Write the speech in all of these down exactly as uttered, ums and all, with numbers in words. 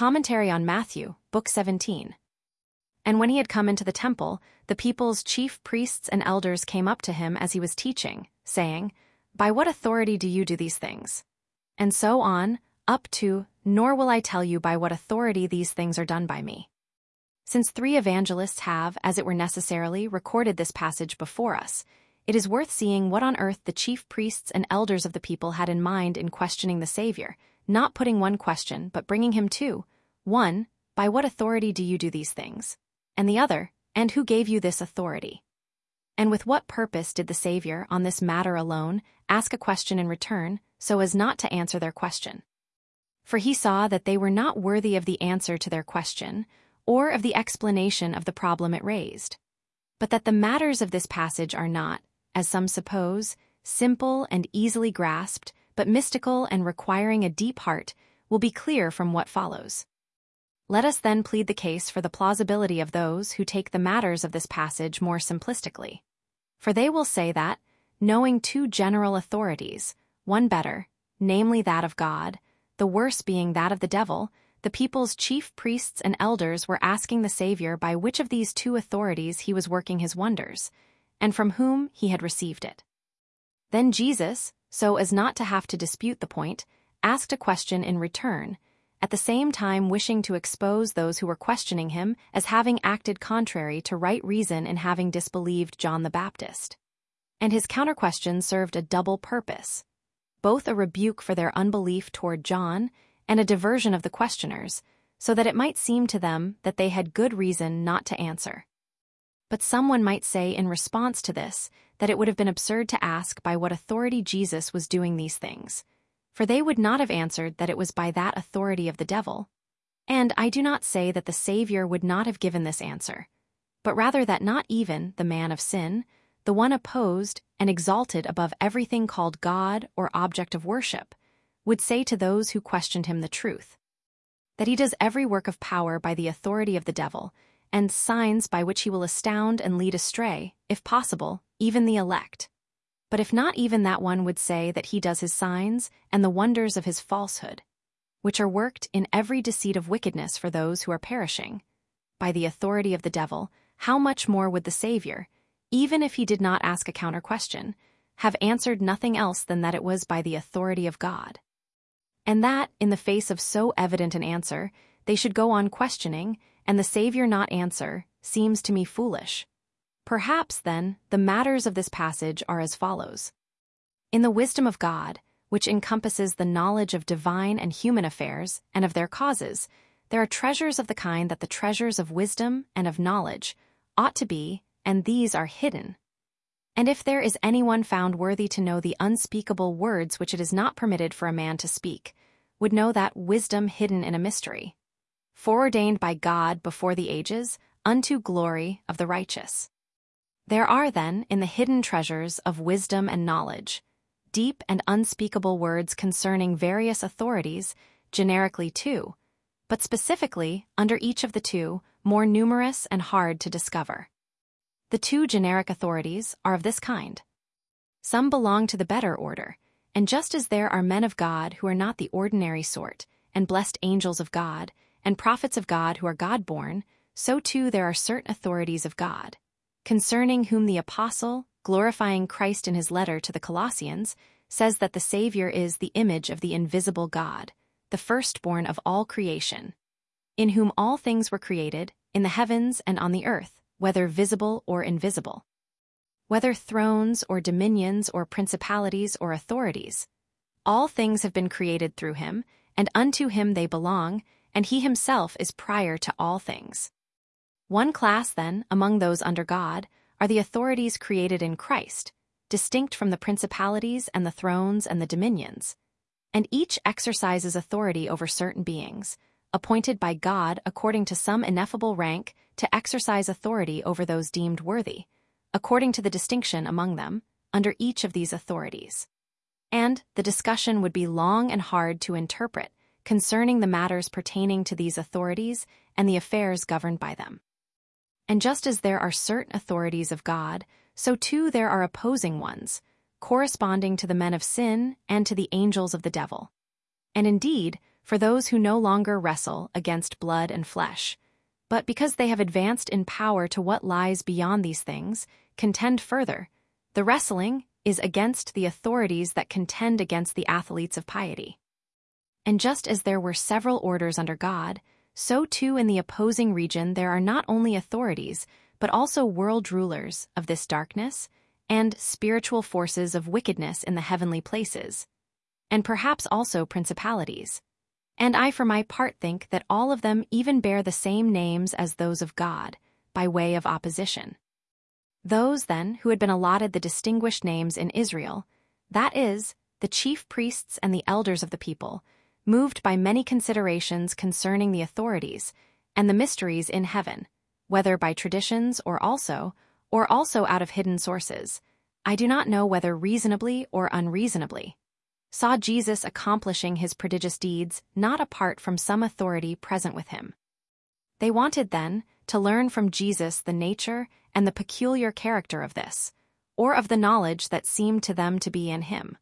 Commentary on Matthew, Book seventeen. And when he had come into the temple, the people's chief priests and elders came up to him as he was teaching, saying, "By what authority do you do these things?" And so on, up to, "Nor will I tell you by what authority these things are done by me." Since three evangelists have, as it were necessarily, recorded this passage before us, it is worth seeing what on earth the chief priests and elders of the people had in mind in questioning the Savior, not putting one question but bringing him two. One, "By what authority do you do these things?" And the other, "And who gave you this authority?" And with what purpose did the Savior, on this matter alone, ask a question in return, so as not to answer their question? For he saw that they were not worthy of the answer to their question, or of the explanation of the problem it raised. But that the matters of this passage are not, as some suppose, simple and easily grasped, but mystical and requiring a deep heart, will be clear from what follows. Let us then plead the case for the plausibility of those who take the matters of this passage more simplistically. For they will say that, knowing two general authorities, one better, namely that of God, the worse being that of the devil, the people's chief priests and elders were asking the Savior by which of these two authorities he was working his wonders, and from whom he had received it. Then Jesus, so as not to have to dispute the point, asked a question in return, at the same time wishing to expose those who were questioning him as having acted contrary to right reason in having disbelieved John the Baptist. And his counter-question served a double purpose, both a rebuke for their unbelief toward John and a diversion of the questioners, so that it might seem to them that they had good reason not to answer. But someone might say in response to this that it would have been absurd to ask by what authority Jesus was doing these things, for they would not have answered that it was by that authority of the devil. And I do not say that the Savior would not have given this answer, but rather that not even the man of sin, the one opposed and exalted above everything called God or object of worship, would say to those who questioned him the truth, that he does every work of power by the authority of the devil, and signs by which he will astound and lead astray, if possible, even the elect. But if not, even that one would say that he does his signs and the wonders of his falsehood, which are worked in every deceit of wickedness for those who are perishing, by the authority of the devil, how much more would the Savior, even if he did not ask a counter-question, have answered nothing else than that it was by the authority of God? And that, in the face of so evident an answer, they should go on questioning, and the Savior not answer, seems to me foolish. Perhaps, then, the matters of this passage are as follows. In the wisdom of God, which encompasses the knowledge of divine and human affairs and of their causes, there are treasures of the kind that the treasures of wisdom and of knowledge ought to be, and these are hidden. And if there is anyone found worthy to know the unspeakable words which it is not permitted for a man to speak, would know that wisdom hidden in a mystery, foreordained by God before the ages, unto glory of the righteous. There are, then, in the hidden treasures of wisdom and knowledge, deep and unspeakable words concerning various authorities, generically too, but specifically, under each of the two, more numerous and hard to discover. The two generic authorities are of this kind. Some belong to the better order, and just as there are men of God who are not the ordinary sort, and blessed angels of God, and prophets of God who are God-born, so too there are certain authorities of God, concerning whom the Apostle, glorifying Christ in his letter to the Colossians, says that the Savior is the image of the invisible God, the firstborn of all creation, in whom all things were created, in the heavens and on the earth, whether visible or invisible. Whether thrones or dominions or principalities or authorities, all things have been created through him, and unto him they belong, and he himself is prior to all things. One class, then, among those under God, are the authorities created in Christ, distinct from the principalities and the thrones and the dominions, and each exercises authority over certain beings, appointed by God according to some ineffable rank to exercise authority over those deemed worthy, according to the distinction among them, under each of these authorities. And the discussion would be long and hard to interpret concerning the matters pertaining to these authorities and the affairs governed by them. And just as there are certain authorities of God, so too there are opposing ones, corresponding to the men of sin and to the angels of the devil. And indeed, for those who no longer wrestle against blood and flesh, but because they have advanced in power to what lies beyond these things, contend further. The wrestling is against the authorities that contend against the athletes of piety. And just as there were several orders under God, so too in the opposing region there are not only authorities, but also world rulers of this darkness and spiritual forces of wickedness in the heavenly places, and perhaps also principalities. And I for my part think that all of them even bear the same names as those of God, by way of opposition. Those, then, who had been allotted the distinguished names in Israel, that is, the chief priests and the elders of the people, moved by many considerations concerning the authorities and the mysteries in heaven, whether by traditions or also, or also out of hidden sources, I do not know whether reasonably or unreasonably, saw Jesus accomplishing his prodigious deeds not apart from some authority present with him. They wanted, then, to learn from Jesus the nature and the peculiar character of this, or of the knowledge that seemed to them to be in him.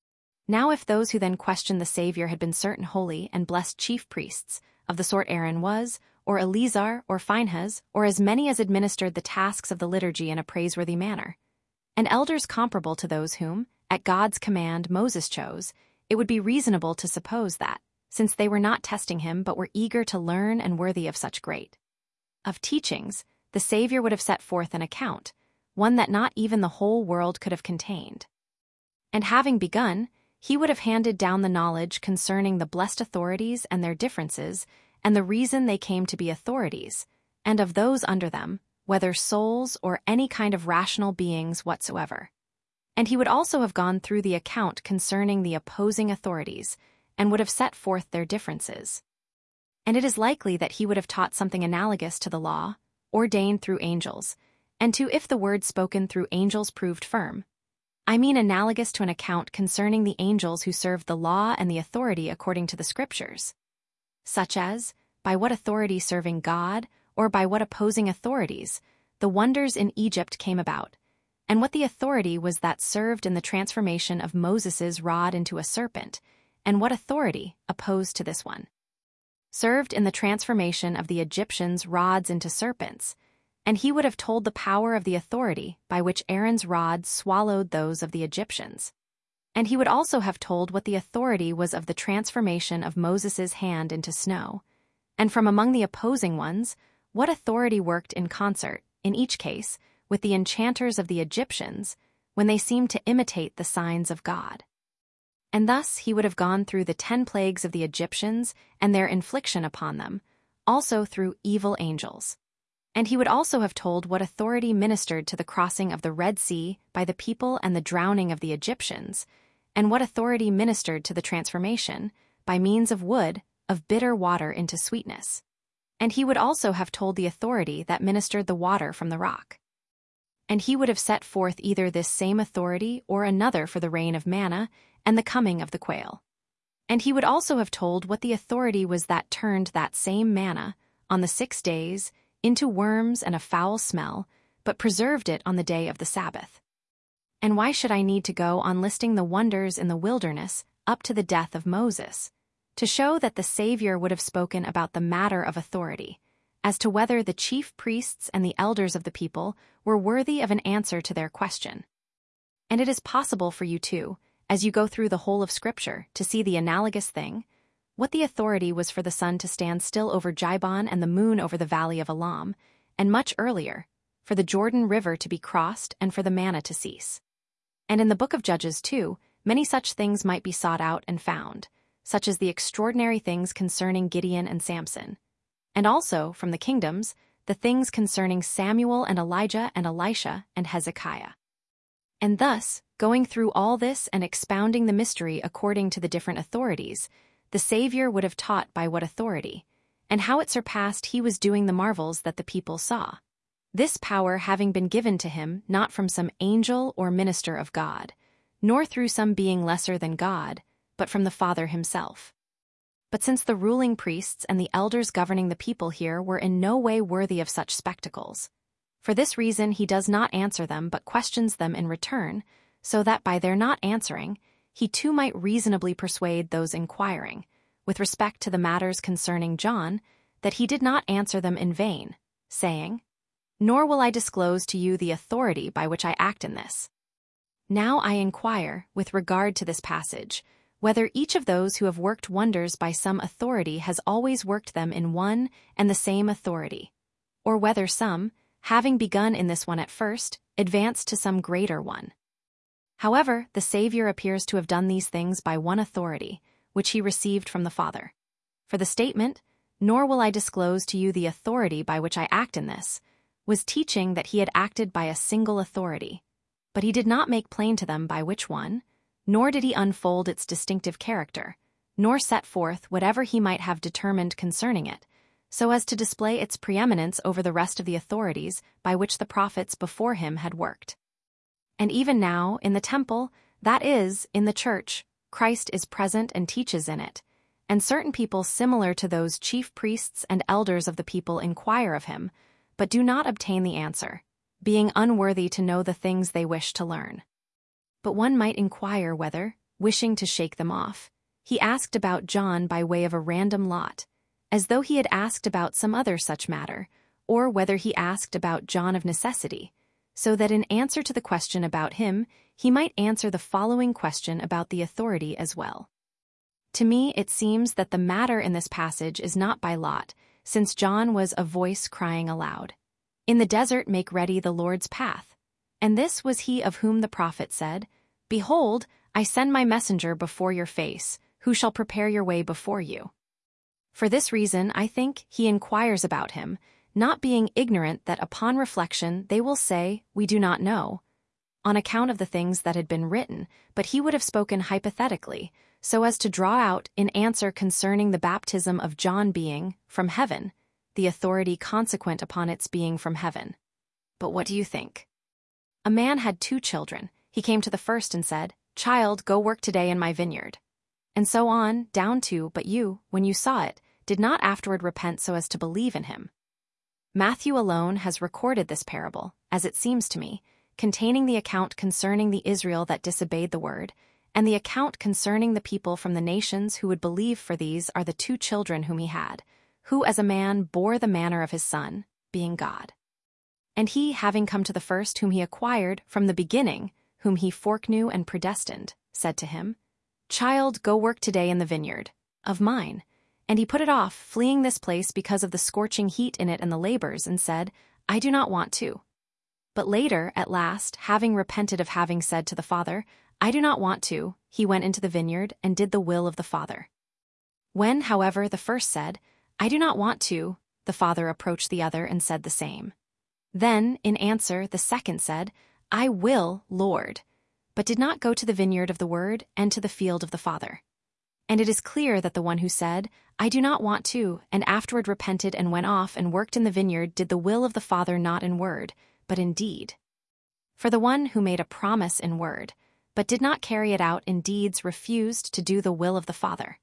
Now if those who then questioned the Savior had been certain holy and blessed chief priests, of the sort Aaron was, or Eleazar, or Phinehas, or as many as administered the tasks of the liturgy in a praiseworthy manner, and elders comparable to those whom, at God's command, Moses chose, it would be reasonable to suppose that, since they were not testing him but were eager to learn and worthy of such great of teachings, the Savior would have set forth an account, one that not even the whole world could have contained. And having begun, he would have handed down the knowledge concerning the blessed authorities and their differences, and the reason they came to be authorities, and of those under them, whether souls or any kind of rational beings whatsoever. And he would also have gone through the account concerning the opposing authorities, and would have set forth their differences. And it is likely that he would have taught something analogous to the law, ordained through angels, and to if the word spoken through angels proved firm. I mean analogous to an account concerning the angels who served the law and the authority according to the Scriptures, such as, by what authority serving God, or by what opposing authorities, the wonders in Egypt came about, and what the authority was that served in the transformation of Moses's rod into a serpent, and what authority, opposed to this one, served in the transformation of the Egyptians' rods into serpents, and he would have told the power of the authority by which Aaron's rod swallowed those of the Egyptians. And he would also have told what the authority was of the transformation of Moses's hand into snow, and from among the opposing ones, what authority worked in concert, in each case, with the enchanters of the Egyptians, when they seemed to imitate the signs of God. And thus he would have gone through the ten plagues of the Egyptians and their infliction upon them, also through evil angels. And he would also have told what authority ministered to the crossing of the Red Sea by the people and the drowning of the Egyptians, and what authority ministered to the transformation, by means of wood, of bitter water into sweetness. And he would also have told the authority that ministered the water from the rock. And he would have set forth either this same authority or another for the rain of manna and the coming of the quail. And he would also have told what the authority was that turned that same manna, on the six days, into worms and a foul smell, but preserved it on the day of the Sabbath. And why should I need to go on listing the wonders in the wilderness up to the death of Moses? To show that the Savior would have spoken about the matter of authority, as to whether the chief priests and the elders of the people were worthy of an answer to their question. And it is possible for you too, as you go through the whole of Scripture, to see the analogous thing, what the authority was for the sun to stand still over Gibon and the moon over the valley of Elam, and much earlier, for the Jordan River to be crossed and for the manna to cease. And in the book of Judges too, many such things might be sought out and found, such as the extraordinary things concerning Gideon and Samson, and also, from the kingdoms, the things concerning Samuel and Elijah and Elisha and Hezekiah. And thus, going through all this and expounding the mystery according to the different authorities, the Savior would have taught by what authority, and how it surpassed he was doing the marvels that the people saw, this power having been given to him not from some angel or minister of God, nor through some being lesser than God, but from the Father himself. But since the ruling priests and the elders governing the people here were in no way worthy of such spectacles, for this reason he does not answer them but questions them in return, so that by their not answering, he too might reasonably persuade those inquiring, with respect to the matters concerning John, that he did not answer them in vain, saying, "Nor will I disclose to you the authority by which I act in this." Now I inquire, with regard to this passage, whether each of those who have worked wonders by some authority has always worked them in one and the same authority, or whether some, having begun in this one at first, advance to some greater one. However, the Savior appears to have done these things by one authority, which he received from the Father. For the statement, "Nor will I disclose to you the authority by which I act in this," was teaching that he had acted by a single authority, but he did not make plain to them by which one, nor did he unfold its distinctive character, nor set forth whatever he might have determined concerning it, so as to display its preeminence over the rest of the authorities by which the prophets before him had worked. And even now, in the temple, that is, in the church, Christ is present and teaches in it, and certain people similar to those chief priests and elders of the people inquire of him, but do not obtain the answer, being unworthy to know the things they wish to learn. But one might inquire whether, wishing to shake them off, he asked about John by way of a random lot, as though he had asked about some other such matter, or whether he asked about John of necessity, so that in answer to the question about him, he might answer the following question about the authority as well. To me it seems that the matter in this passage is not by lot, since John was a voice crying aloud, "In the desert make ready the Lord's path." And this was he of whom the prophet said, "Behold, I send my messenger before your face, who shall prepare your way before you." For this reason, I think, he inquires about him, not being ignorant that upon reflection they will say, "We do not know," on account of the things that had been written, but he would have spoken hypothetically, so as to draw out in answer concerning the baptism of John being from heaven, the authority consequent upon its being from heaven. But what do you think? A man had two children. He came to the first and said, "Child, go work today in my vineyard." And so on, down to, "But you, when you saw it, did not afterward repent so as to believe in him." Matthew alone has recorded this parable, as it seems to me, containing the account concerning the Israel that disobeyed the word, and the account concerning the people from the nations who would believe, for these are the two children whom he had, who as a man bore the manner of his son, being God. And he, having come to the first whom he acquired from the beginning, whom he foreknew and predestined, said to him, "Child, go work today in the vineyard of mine." And he put it off, fleeing this place because of the scorching heat in it and the labors, and said, "I do not want to." But later, at last, having repented of having said to the father, "I do not want to," he went into the vineyard and did the will of the father. When, however, the first said, "I do not want to," the father approached the other and said the same. Then, in answer, the second said, "I will, Lord," but did not go to the vineyard of the word and to the field of the father. And it is clear that the one who said, "I do not want to," and afterward repented and went off and worked in the vineyard did the will of the Father not in word, but in deed. For the one who made a promise in word, but did not carry it out in deeds, refused to do the will of the Father.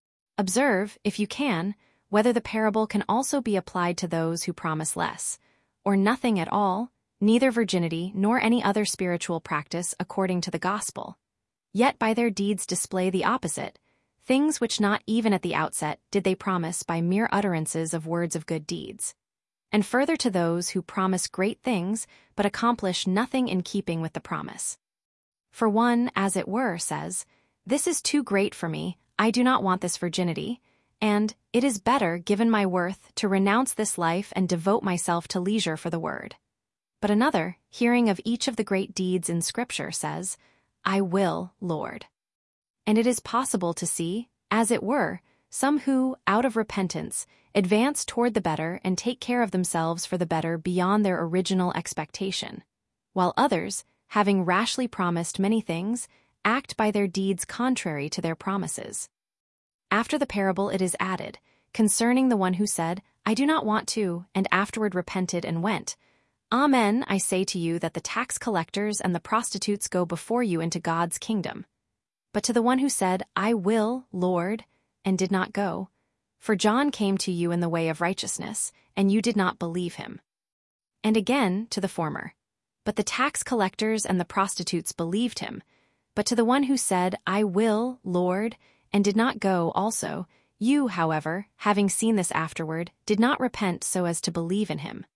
Observe, if you can, whether the parable can also be applied to those who promise less, or nothing at all, neither virginity nor any other spiritual practice according to the gospel, yet by their deeds display the opposite, things which not even at the outset did they promise by mere utterances of words of good deeds. And further to those who promise great things, but accomplish nothing in keeping with the promise. For one, as it were, says, "This is too great for me, I do not want this virginity," and "It is better, given my worth, to renounce this life and devote myself to leisure for the word." But another, hearing of each of the great deeds in Scripture, says, "I will, Lord." And it is possible to see, as it were, some who, out of repentance, advance toward the better and take care of themselves for the better beyond their original expectation, while others, having rashly promised many things, act by their deeds contrary to their promises. After the parable it is added, concerning the one who said, "I do not want to," and afterward repented and went, "Amen, I say to you that the tax collectors and the prostitutes go before you into God's kingdom. But to the one who said, 'I will, Lord,' and did not go, for John came to you in the way of righteousness, and you did not believe him." And again to the former, "But the tax collectors and the prostitutes believed him. But to the one who said, 'I will, Lord,' and did not go also, You, however, having seen this afterward, did not repent so as to believe in him.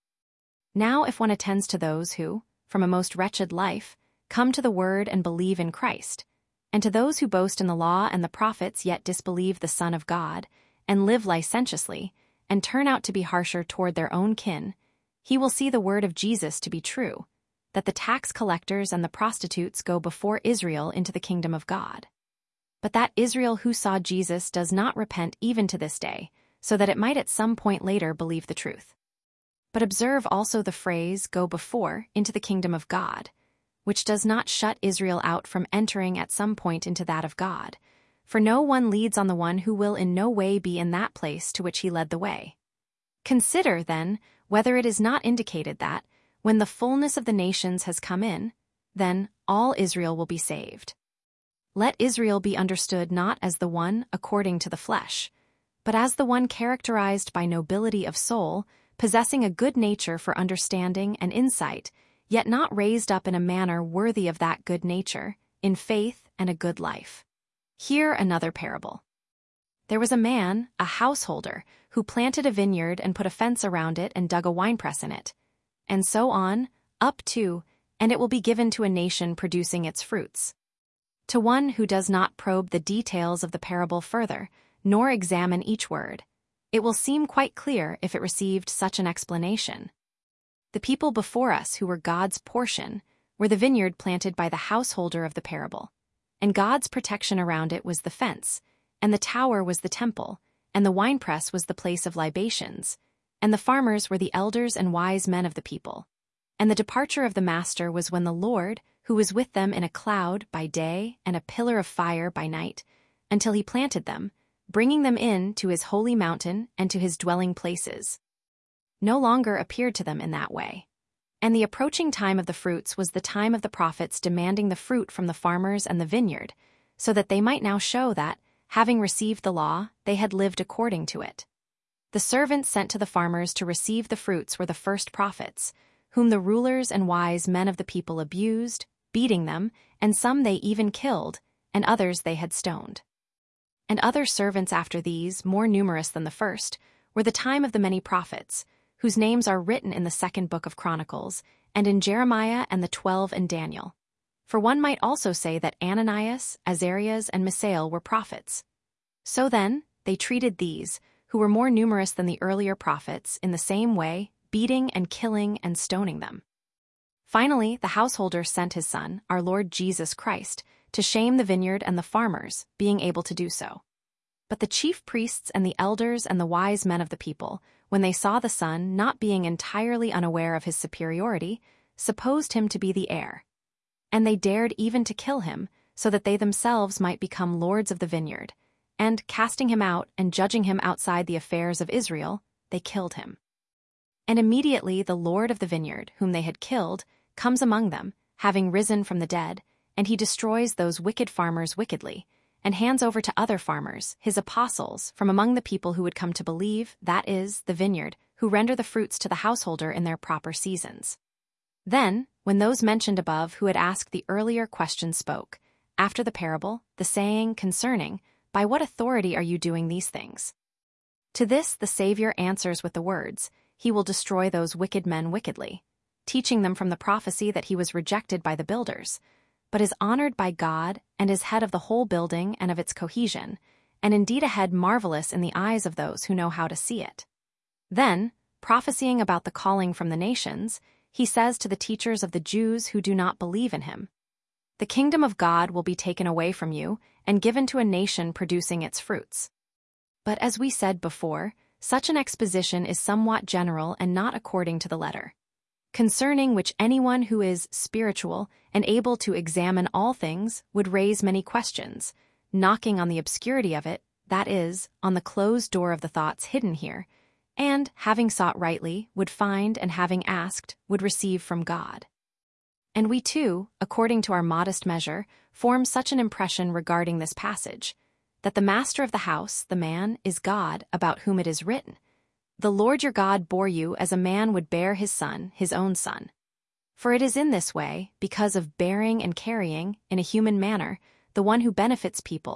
Now if one attends to those who, from a most wretched life, come to the word and believe in Christ, and to those who boast in the law and the prophets yet disbelieve the Son of God, and live licentiously, and turn out to be harsher toward their own kin, he will see the word of Jesus to be true, that the tax collectors and the prostitutes go before Israel into the kingdom of God. But that Israel who saw Jesus does not repent even to this day, so that it might at some point later believe the truth. But observe also the phrase, go before, into the kingdom of God, which does not shut Israel out from entering at some point into that of God, for no one leads on the one who will in no way be in that place to which he led the way. Consider, then, whether it is not indicated that, when the fullness of the nations has come in, then all Israel will be saved. Let Israel be understood not as the one according to the flesh, but as the one characterized by nobility of soul, possessing a good nature for understanding and insight, yet not raised up in a manner worthy of that good nature, in faith and a good life. Hear another parable. There was a man, a householder, who planted a vineyard and put a fence around it and dug a winepress in it, and so on, up to, and it will be given to a nation producing its fruits. To one who does not probe the details of the parable further, nor examine each word, it will seem quite clear if it received such an explanation. The people before us who were God's portion were the vineyard planted by the householder of the parable, and God's protection around it was the fence, and the tower was the temple, and the winepress was the place of libations, and the farmers were the elders and wise men of the people. And the departure of the master was when the Lord, who was with them in a cloud by day and a pillar of fire by night, until he planted them, bringing them in to his holy mountain and to his dwelling places, no longer appeared to them in that way. And the approaching time of the fruits was the time of the prophets demanding the fruit from the farmers and the vineyard, so that they might now show that, having received the law, they had lived according to it. The servants sent to the farmers to receive the fruits were the first prophets, whom the rulers and wise men of the people abused, beating them, and some they even killed, and others they had stoned. And other servants after these, more numerous than the first, were the time of the many prophets, whose names are written in the second book of Chronicles, and in Jeremiah and the twelve and Daniel. For one might also say that Ananias, Azarias, and Misael were prophets. So then, they treated these, who were more numerous than the earlier prophets, in the same way, beating and killing and stoning them. Finally, the householder sent his son, our Lord Jesus Christ, to shame the vineyard and the farmers, being able to do so. But the chief priests and the elders and the wise men of the people, when they saw the son not being entirely unaware of his superiority, supposed him to be the heir. And they dared even to kill him, so that they themselves might become lords of the vineyard, and, casting him out and judging him outside the affairs of Israel, they killed him. And immediately the Lord of the vineyard, whom they had killed, comes among them, having risen from the dead, and he destroys those wicked farmers wickedly, and hands over to other farmers, his apostles, from among the people who would come to believe, that is, the vineyard, who render the fruits to the householder in their proper seasons. Then, when those mentioned above who had asked the earlier question spoke, after the parable, the saying concerning, by what authority are you doing these things? To this the Savior answers with the words, he will destroy those wicked men wickedly, teaching them from the prophecy that he was rejected by the builders, but is honored by God and is head of the whole building and of its cohesion, and indeed a head marvelous in the eyes of those who know how to see it. Then, prophesying about the calling from the nations, he says to the teachers of the Jews who do not believe in him, the kingdom of God will be taken away from you and given to a nation producing its fruits. But as we said before, such an exposition is somewhat general and not according to the letter, concerning which anyone who is spiritual and able to examine all things would raise many questions, knocking on the obscurity of it, that is, on the closed door of the thoughts hidden here, and, having sought rightly, would find, and having asked, would receive from God. And we too, according to our modest measure, form such an impression regarding this passage, that the master of the house, the man, is God, about whom it is written, the Lord your God bore you as a man would bear his son, his own son. For it is in this way, because of bearing and carrying, in a human manner, the one who benefits people,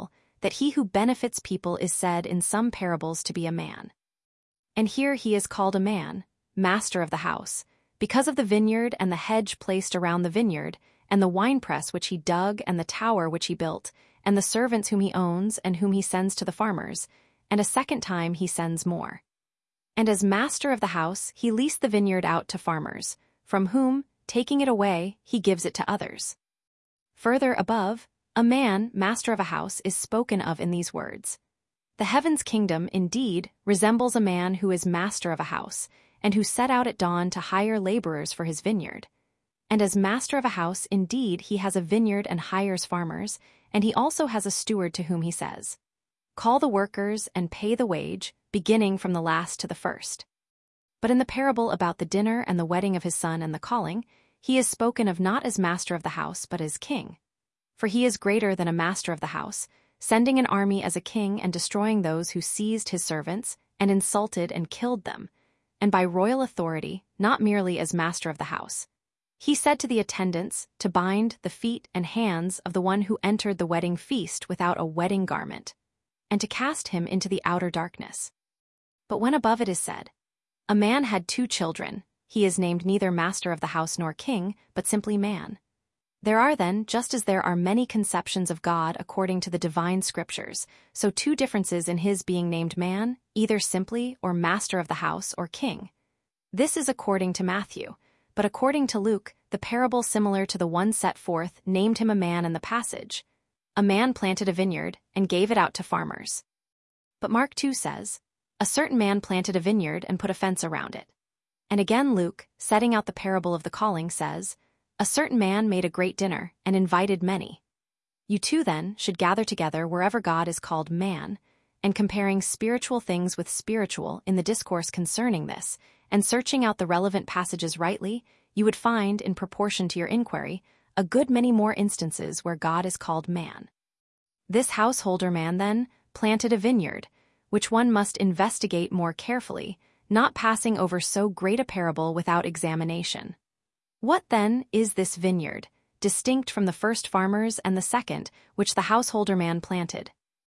that he who benefits people is said in some parables to be a man. And here he is called a man, master of the house, because of the vineyard and the hedge placed around the vineyard, and the winepress which he dug and the tower which he built, and the servants whom he owns and whom he sends to the farmers, and a second time he sends more. And as master of the house he leased the vineyard out to farmers, from whom, taking it away, he gives it to others. Further above, a man, master of a house, is spoken of in these words. The heaven's kingdom, indeed, resembles a man who is master of a house, and who set out at dawn to hire laborers for his vineyard. And as master of a house, indeed, he has a vineyard and hires farmers, and he also has a steward to whom he says, Call the workers and pay the wage, beginning from the last to the first. But in the parable about the dinner and the wedding of his son and the calling, he is spoken of not as master of the house, but as king. For he is greater than a master of the house, sending an army as a king and destroying those who seized his servants and insulted and killed them, and by royal authority, not merely as master of the house. He said to the attendants to bind the feet and hands of the one who entered the wedding feast without a wedding garment, and to cast him into the outer darkness. But when above it is said, A man had two children, he is named neither master of the house nor king, but simply man. There are then, just as there are many conceptions of God according to the divine scriptures, so two differences in his being named man, either simply or master of the house or king. This is according to Matthew, but according to Luke, the parable similar to the one set forth named him a man in the passage. A man planted a vineyard and gave it out to farmers. But Mark two says, A certain man planted a vineyard and put a fence around it. And again Luke, setting out the parable of the calling, says, A certain man made a great dinner and invited many. You too, then, should gather together wherever God is called man, and comparing spiritual things with spiritual in the discourse concerning this, and searching out the relevant passages rightly, you would find, in proportion to your inquiry, a good many more instances where God is called man. This householder man, then, planted a vineyard, which one must investigate more carefully, not passing over so great a parable without examination. What, then, is this vineyard, distinct from the first farmers and the second, which the householder man planted?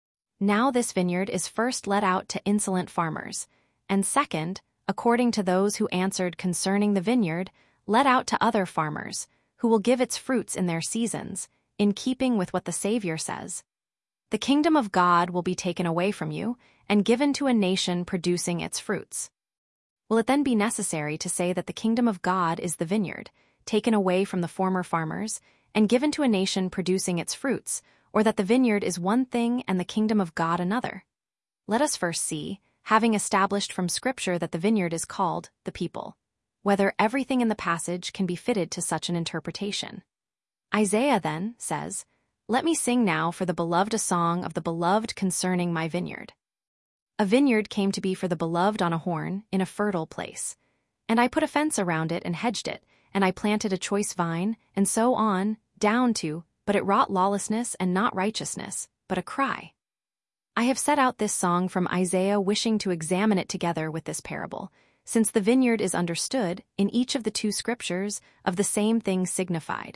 Now this vineyard is first let out to insolent farmers, and second, according to those who answered concerning the vineyard, let out to other farmers, who will give its fruits in their seasons, in keeping with what the Savior says. The kingdom of God will be taken away from you, and given to a nation producing its fruits. Will it then be necessary to say that the kingdom of God is the vineyard, taken away from the former farmers, and given to a nation producing its fruits, or that the vineyard is one thing and the kingdom of God another? Let us first see, having established from Scripture that the vineyard is called the people, whether everything in the passage can be fitted to such an interpretation. Isaiah, then, says, Let me sing now for the beloved a song of the beloved concerning my vineyard. A vineyard came to be for the beloved on a horn, in a fertile place. And I put a fence around it and hedged it, and I planted a choice vine, and so on, down to, but it wrought lawlessness and not righteousness, but a cry. I have set out this song from Isaiah, wishing to examine it together with this parable, since the vineyard is understood, in each of the two scriptures, of the same thing signified.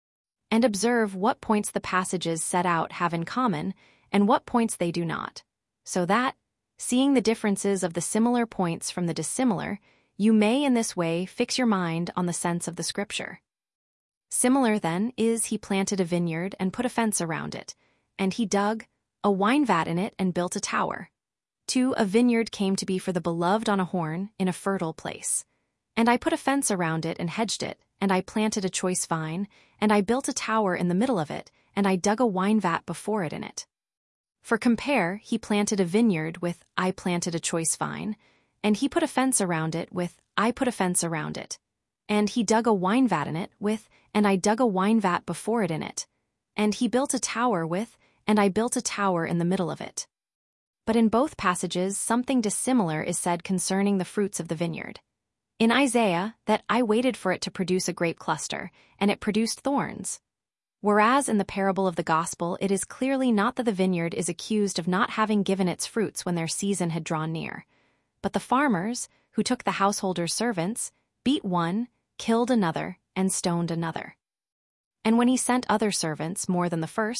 And observe what points the passages set out have in common, and what points they do not, so that, seeing the differences of the similar points from the dissimilar, you may in this way fix your mind on the sense of the scripture. Similar, then, is he planted a vineyard and put a fence around it, and he dug a wine vat in it and built a tower. Two, a vineyard came to be for the beloved on a horn, in a fertile place. And I put a fence around it and hedged it, and I planted a choice vine, and I built a tower in the middle of it, and I dug a wine vat before it in it. For compare, he planted a vineyard with, I planted a choice vine, and he put a fence around it with, I put a fence around it. And he dug a wine vat in it with, and I dug a wine vat before it in it. And he built a tower with, and I built a tower in the middle of it. But in both passages something dissimilar is said concerning the fruits of the vineyard. In Isaiah, that I waited for it to produce a grape cluster, and it produced thorns. Whereas in the parable of the gospel it is clearly not that the vineyard is accused of not having given its fruits when their season had drawn near, but the farmers, who took the householder's servants, beat one, killed another, and stoned another. And when he sent other servants more than the first,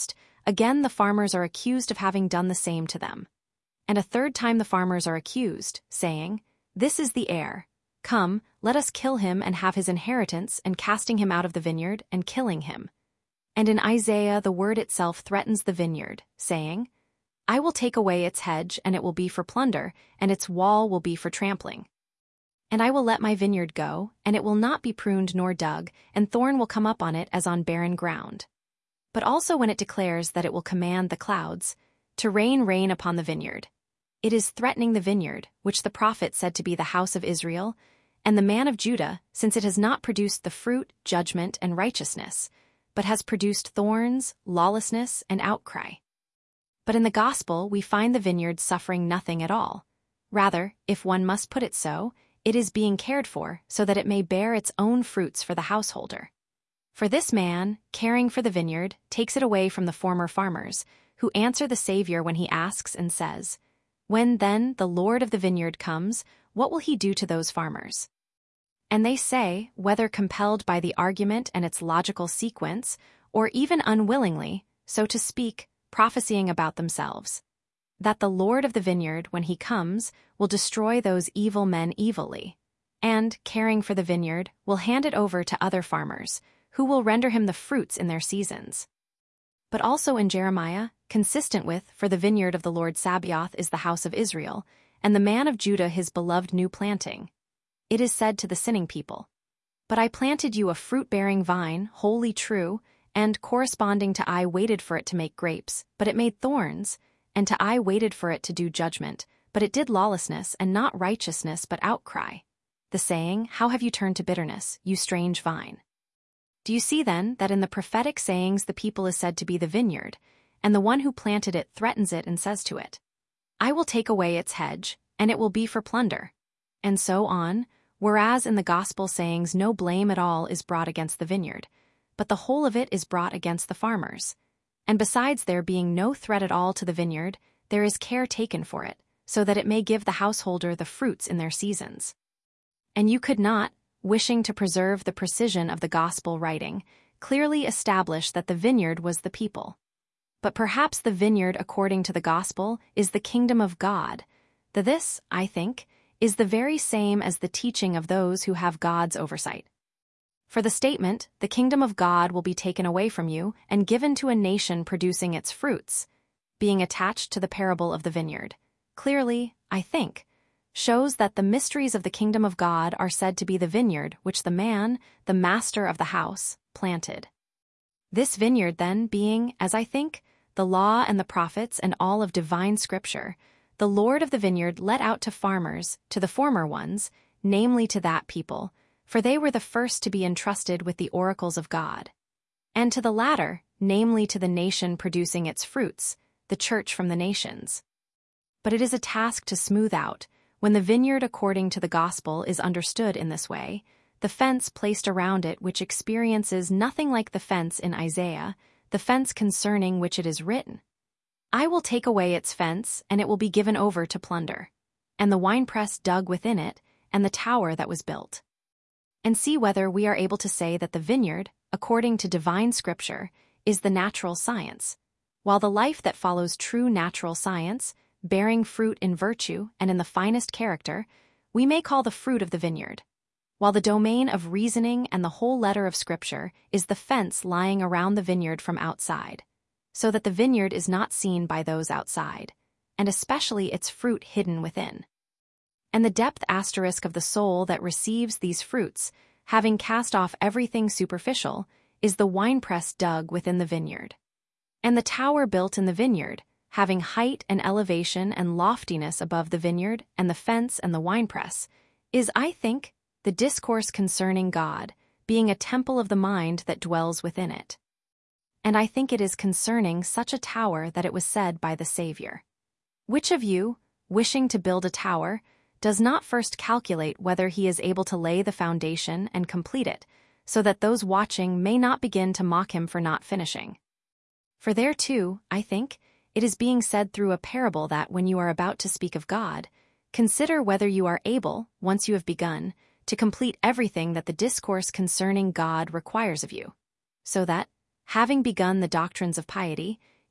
again the farmers are accused of having done the same to them. And a third time the farmers are accused, saying, "This is the heir. Come, let us kill him and have his inheritance," and casting him out of the vineyard and killing him. And in Isaiah the word itself threatens the vineyard, saying, "I will take away its hedge, and it will be for plunder, and its wall will be for trampling. And I will let my vineyard go, and it will not be pruned nor dug, and thorn will come up on it as on barren ground." But also when it declares that it will command the clouds to rain rain upon the vineyard, it is threatening the vineyard, which the prophet said to be the house of Israel, and the man of Judah, since it has not produced the fruit, judgment, and righteousness, but has produced thorns, lawlessness, and outcry. But in the gospel we find the vineyard suffering nothing at all. Rather, if one must put it so, it is being cared for so that it may bear its own fruits for the householder. For this man, caring for the vineyard, takes it away from the former farmers, who answer the Savior when he asks and says, "When then the Lord of the vineyard comes, what will he do to those farmers?" And they say, whether compelled by the argument and its logical sequence, or even unwillingly, so to speak, prophesying about themselves, that the Lord of the vineyard, when he comes, will destroy those evil men evilly, and, caring for the vineyard, will hand it over to other farmers, who will render him the fruits in their seasons. But also in Jeremiah, consistent with, "For the vineyard of the Lord Sabaoth is the house of Israel, and the man of Judah his beloved new planting," it is said to the sinning people, "But I planted you a fruit-bearing vine, wholly true, and corresponding to I waited for it to make grapes, but it made thorns, and to I waited for it to do judgment, but it did lawlessness, and not righteousness, but outcry. The saying, How have you turned to bitterness, you strange vine?" Do you see then that in the prophetic sayings the people is said to be the vineyard, and the one who planted it threatens it and says to it, "I will take away its hedge, and it will be for plunder," and so on, whereas in the gospel sayings no blame at all is brought against the vineyard, but the whole of it is brought against the farmers. And besides there being no threat at all to the vineyard, there is care taken for it, so that it may give the householder the fruits in their seasons. And you could not, wishing to preserve the precision of the gospel writing, clearly establish that the vineyard was the people. But perhaps the vineyard according to the gospel is the kingdom of God. The this, I think, is the very same as the teaching of those who have God's oversight. For the statement, "The kingdom of God will be taken away from you and given to a nation producing its fruits," being attached to the parable of the vineyard, clearly, I think, shows that the mysteries of the kingdom of God are said to be the vineyard which the man, the master of the house, planted. This vineyard, then, being, as I think, the law and the prophets and all of divine scripture, the Lord of the vineyard let out to farmers, to the former ones, namely to that people, for they were the first to be entrusted with the oracles of God, and to the latter, namely to the nation producing its fruits, the church from the nations. But it is a task to smooth out, when the vineyard according to the gospel is understood in this way, the fence placed around it which experiences nothing like the fence in Isaiah, the fence concerning which it is written, "I will take away its fence, and it will be given over to plunder, and the winepress dug within it, and the tower that was built." And see whether we are able to say that the vineyard, according to divine scripture, is the natural science, while the life that follows true natural science, bearing fruit in virtue and in the finest character, we may call the fruit of the vineyard, while the domain of reasoning and the whole letter of scripture is the fence lying around the vineyard from outside, so that the vineyard is not seen by those outside, and especially its fruit hidden within. And the depth asterisk of the soul that receives these fruits, having cast off everything superficial, is the winepress dug within the vineyard. And the tower built in the vineyard, having height and elevation and loftiness above the vineyard and the fence and the winepress, is, I think, the discourse concerning God, being a temple of the mind that dwells within it. And I think it is concerning such a tower that it was said by the Savior, "Which of you, wishing to build a tower, does not first calculate whether he is able to lay the foundation and complete it, so that those watching may not begin to mock him for not finishing?" For there too, I think, it is being said through a parable that when you are about to speak of God, consider whether you are able, once you have begun, to complete everything that the discourse concerning God requires of you, so that, having begun the doctrines of piety,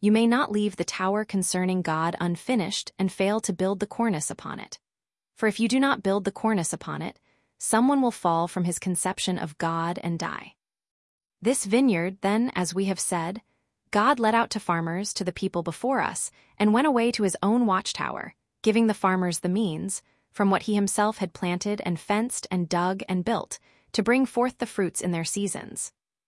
you may not leave the tower concerning God unfinished and fail to build the cornice upon it. For if you do not build the cornice upon it, someone will fall from his conception of God and die. This vineyard, then, as we have said, God let out to farmers to the people before us, and went away to his own watchtower, giving the farmers the means, from what he himself had planted and fenced and dug and built, to bring forth the fruits in their seasons.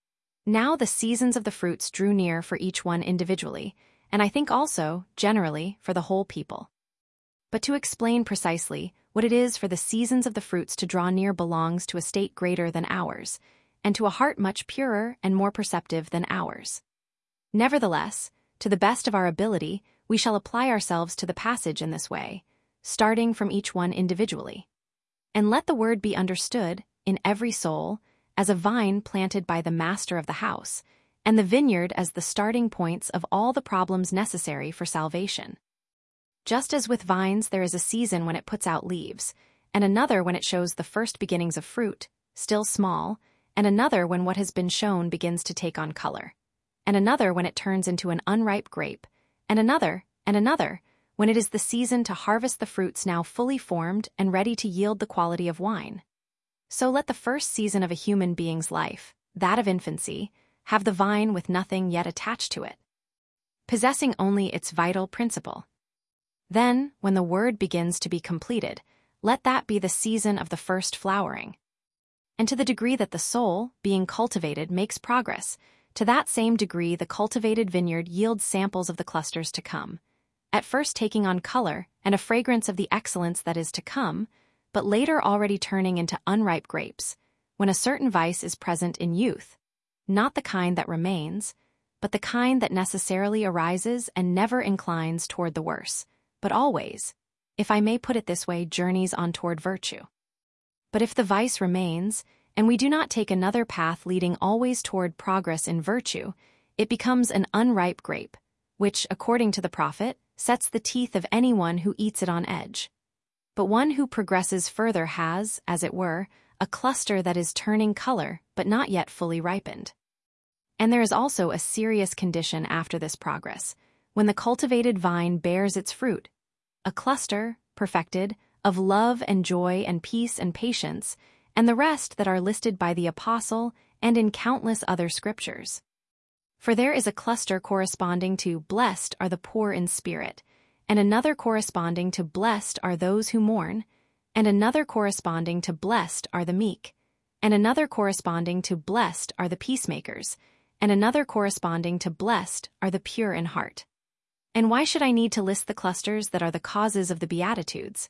Now the seasons of the fruits drew near for each one individually, and I think also, generally, for the whole people. But to explain precisely, what it is for the seasons of the fruits to draw near belongs to a state greater than ours, and to a heart much purer and more perceptive than ours. Nevertheless, to the best of our ability, we shall apply ourselves to the passage in this way, starting from each one individually. And let the word be understood, in every soul, as a vine planted by the master of the house, and the vineyard as the starting points of all the problems necessary for salvation. Just as with vines there is a season when it puts out leaves, and another when it shows the first beginnings of fruit, still small, and another when what has been shown begins to take on color, and another when it turns into an unripe grape, and another, and another, when it is the season to harvest the fruits now fully formed and ready to yield the quality of wine. So let the first season of a human being's life, that of infancy, have the vine with nothing yet attached to it, possessing only its vital principle. Then, when the word begins to be completed, let that be the season of the first flowering. And to the degree that the soul, being cultivated, makes progress, to that same degree the cultivated vineyard yields samples of the clusters to come, at first taking on color and a fragrance of the excellence that is to come, but later already turning into unripe grapes, when a certain vice is present in youth, not the kind that remains, but the kind that necessarily arises and never inclines toward the worse, but always, if I may put it this way, journeys on toward virtue. But if the vice remains, and we do not take another path leading always toward progress in virtue, it becomes an unripe grape, which, according to the prophet, sets the teeth of anyone who eats it on edge. But one who progresses further has, as it were, a cluster that is turning color but not yet fully ripened. And there is also a serious condition after this progress, when the cultivated vine bears its fruit, a cluster, perfected, of love and joy and peace and patience, and the rest that are listed by the apostle and in countless other scriptures. For there is a cluster corresponding to blessed are the poor in spirit, and another corresponding to blessed are those who mourn, and another corresponding to blessed are the meek, and another corresponding to blessed are the peacemakers, and another corresponding to blessed are the pure in heart. And why should I need to list the clusters that are the causes of the Beatitudes?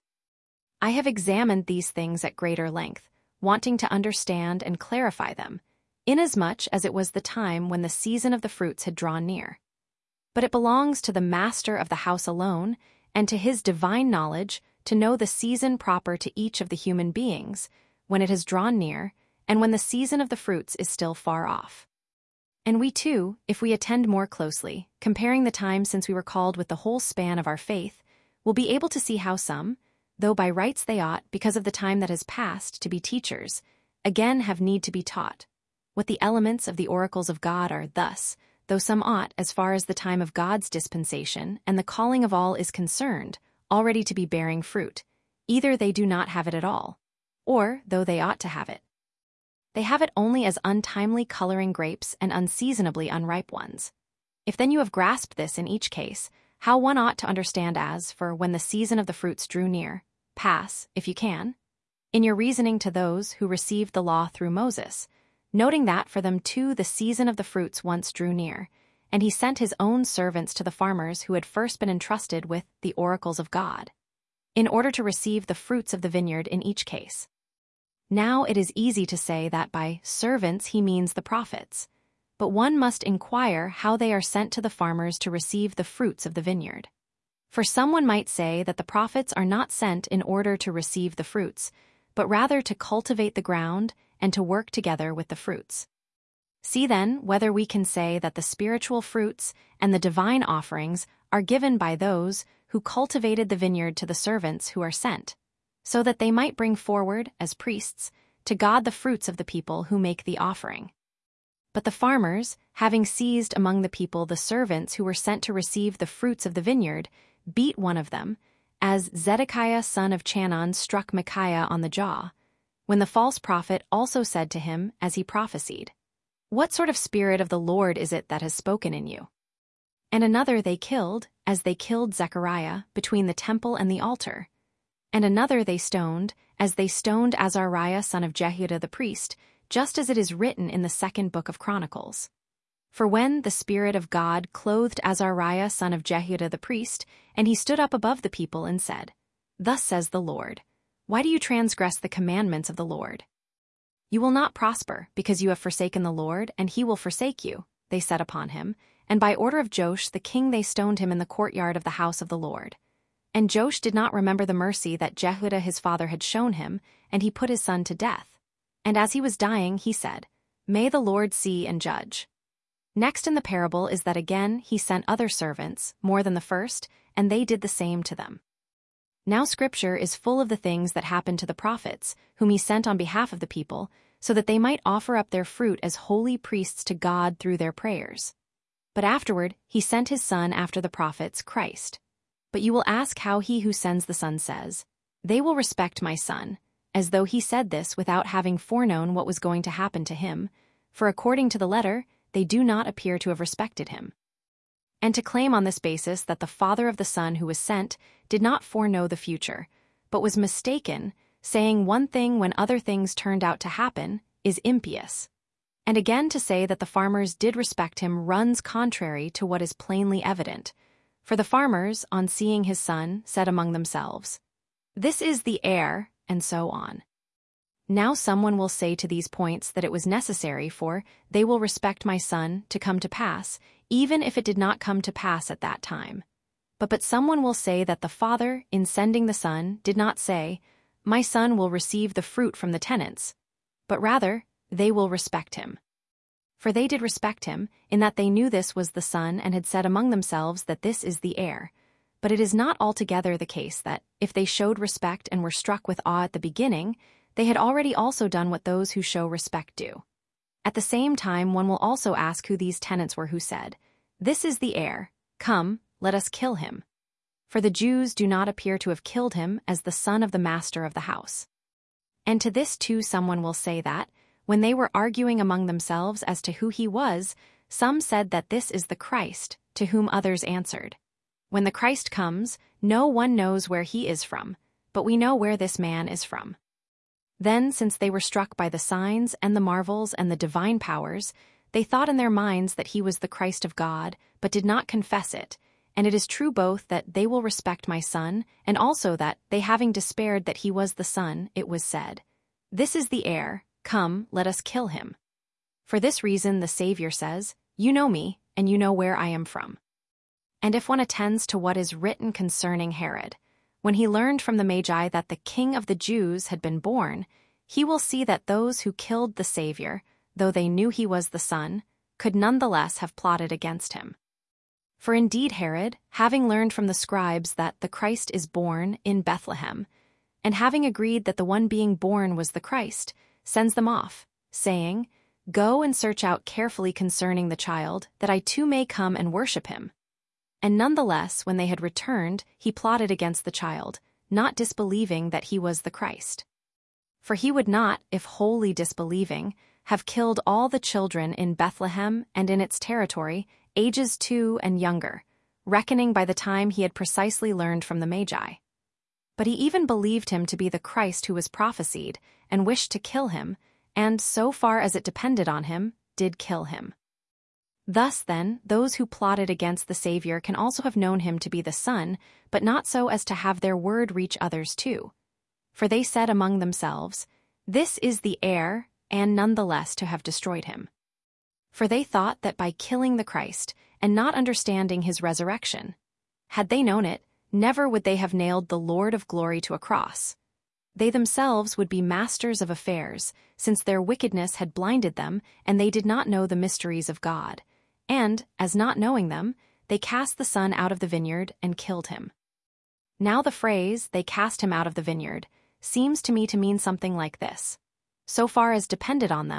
I have examined these things at greater length, wanting to understand and clarify them, inasmuch as it was the time when the season of the fruits had drawn near. But it belongs to the master of the house alone, and to his divine knowledge, to know the season proper to each of the human beings, when it has drawn near, and when the season of the fruits is still far off. And we too, if we attend more closely, comparing the time since we were called with the whole span of our faith, will be able to see how some, though by rights they ought, because of the time that has passed, to be teachers, again have need to be taught. What the elements of the oracles of God are thus, though some ought, as far as the time of God's dispensation and the calling of all is concerned, already to be bearing fruit, either they do not have it at all, or, though they ought to have it, they have it only as untimely coloring grapes and unseasonably unripe ones. If then you have grasped this in each case, how one ought to understand as, for when the season of the fruits drew near, pass, if you can, in your reasoning to those who received the law through Moses, noting that for them too the season of the fruits once drew near, and he sent his own servants to the farmers who had first been entrusted with the oracles of God, in order to receive the fruits of the vineyard in each case. Now it is easy to say that by servants he means the prophets, but one must inquire how they are sent to the farmers to receive the fruits of the vineyard. For someone might say that the prophets are not sent in order to receive the fruits, but rather to cultivate the ground and to work together with the fruits. See then whether we can say that the spiritual fruits and the divine offerings are given by those who cultivated the vineyard to the servants who are sent, so that they might bring forward, as priests, to God the fruits of the people who make the offering. But the farmers, having seized among the people the servants who were sent to receive the fruits of the vineyard, beat one of them, as Zedekiah son of Chanaan struck Micaiah on the jaw, when the false prophet also said to him as he prophesied, "What sort of spirit of the Lord is it that has spoken in you?" And another they killed, as they killed Zechariah, between the temple and the altar. And another they stoned, as they stoned Azariah son of Jehudah the priest, just as it is written in the second book of Chronicles. For when the Spirit of God clothed Azariah son of Jehudah the priest, and he stood up above the people and said, "Thus says the Lord, why do you transgress the commandments of the Lord? You will not prosper, because you have forsaken the Lord, and he will forsake you," they said upon him, and by order of Joash the king they stoned him in the courtyard of the house of the Lord. And Joash did not remember the mercy that Jehudah his father had shown him, and he put his son to death. And as he was dying, he said, "May the Lord see and judge." Next in the parable is that again he sent other servants, more than the first, and they did the same to them. Now Scripture is full of the things that happened to the prophets, whom he sent on behalf of the people, so that they might offer up their fruit as holy priests to God through their prayers. But afterward he sent his Son after the prophets, Christ. But you will ask how he who sends the Son says, "They will respect my Son," as though he said this without having foreknown what was going to happen to him, for according to the letter, they do not appear to have respected him. And to claim on this basis that the Father of the Son who was sent did not foreknow the future, but was mistaken, saying one thing when other things turned out to happen, is impious. And again to say that the farmers did respect him runs contrary to what is plainly evident. For the farmers, on seeing his son, said among themselves, "This is the heir," and so on. Now someone will say to these points that it was necessary for "they will respect my son" to come to pass, even if it did not come to pass at that time. But but someone will say that the Father, in sending the Son, did not say, "My son will receive the fruit from the tenants," but rather, "They will respect him." For they did respect him, in that they knew this was the Son and had said among themselves that this is the heir. But it is not altogether the case that, if they showed respect and were struck with awe at the beginning, they had already also done what those who show respect do. At the same time one will also ask who these tenants were who said, "This is the heir, come, let us kill him." For the Jews do not appear to have killed him as the son of the master of the house. And to this too someone will say that, when they were arguing among themselves as to who he was, some said that this is the Christ, to whom others answered, "When the Christ comes, no one knows where he is from, but we know where this man is from." Then, since they were struck by the signs and the marvels and the divine powers, they thought in their minds that he was the Christ of God, but did not confess it. And it is true both that "they will respect my son," and also that, they having despaired that he was the Son, it was said, "This is the heir, come, let us kill him." For this reason the Savior says, "You know me, and you know where I am from." And if one attends to what is written concerning Herod, when he learned from the Magi that the King of the Jews had been born, he will see that those who killed the Savior, though they knew he was the Son, could nonetheless have plotted against him. For indeed Herod, having learned from the scribes that the Christ is born in Bethlehem, and having agreed that the one being born was the Christ, sends them off, saying, "Go and search out carefully concerning the child, that I too may come and worship him." And nonetheless, when they had returned, he plotted against the child, not disbelieving that he was the Christ. For he would not, if wholly disbelieving, have killed all the children in Bethlehem and in its territory, ages two and younger, reckoning by the time he had precisely learned from the Magi. But he even believed him to be the Christ who was prophesied, and wished to kill him, and, so far as it depended on him, did kill him. Thus, then, those who plotted against the Savior can also have known him to be the Son, but not so as to have their word reach others too. For they said among themselves, "This is the heir," and nonetheless to have destroyed him. For they thought that by killing the Christ, and not understanding his resurrection, had they known it, never would they have nailed the Lord of glory to a cross. They themselves would be masters of affairs, since their wickedness had blinded them, and they did not know the mysteries of God. And, as not knowing them, they cast the Son out of the vineyard and killed him. Now the phrase, "they cast him out of the vineyard," seems to me to mean something like this. So far as depended on them,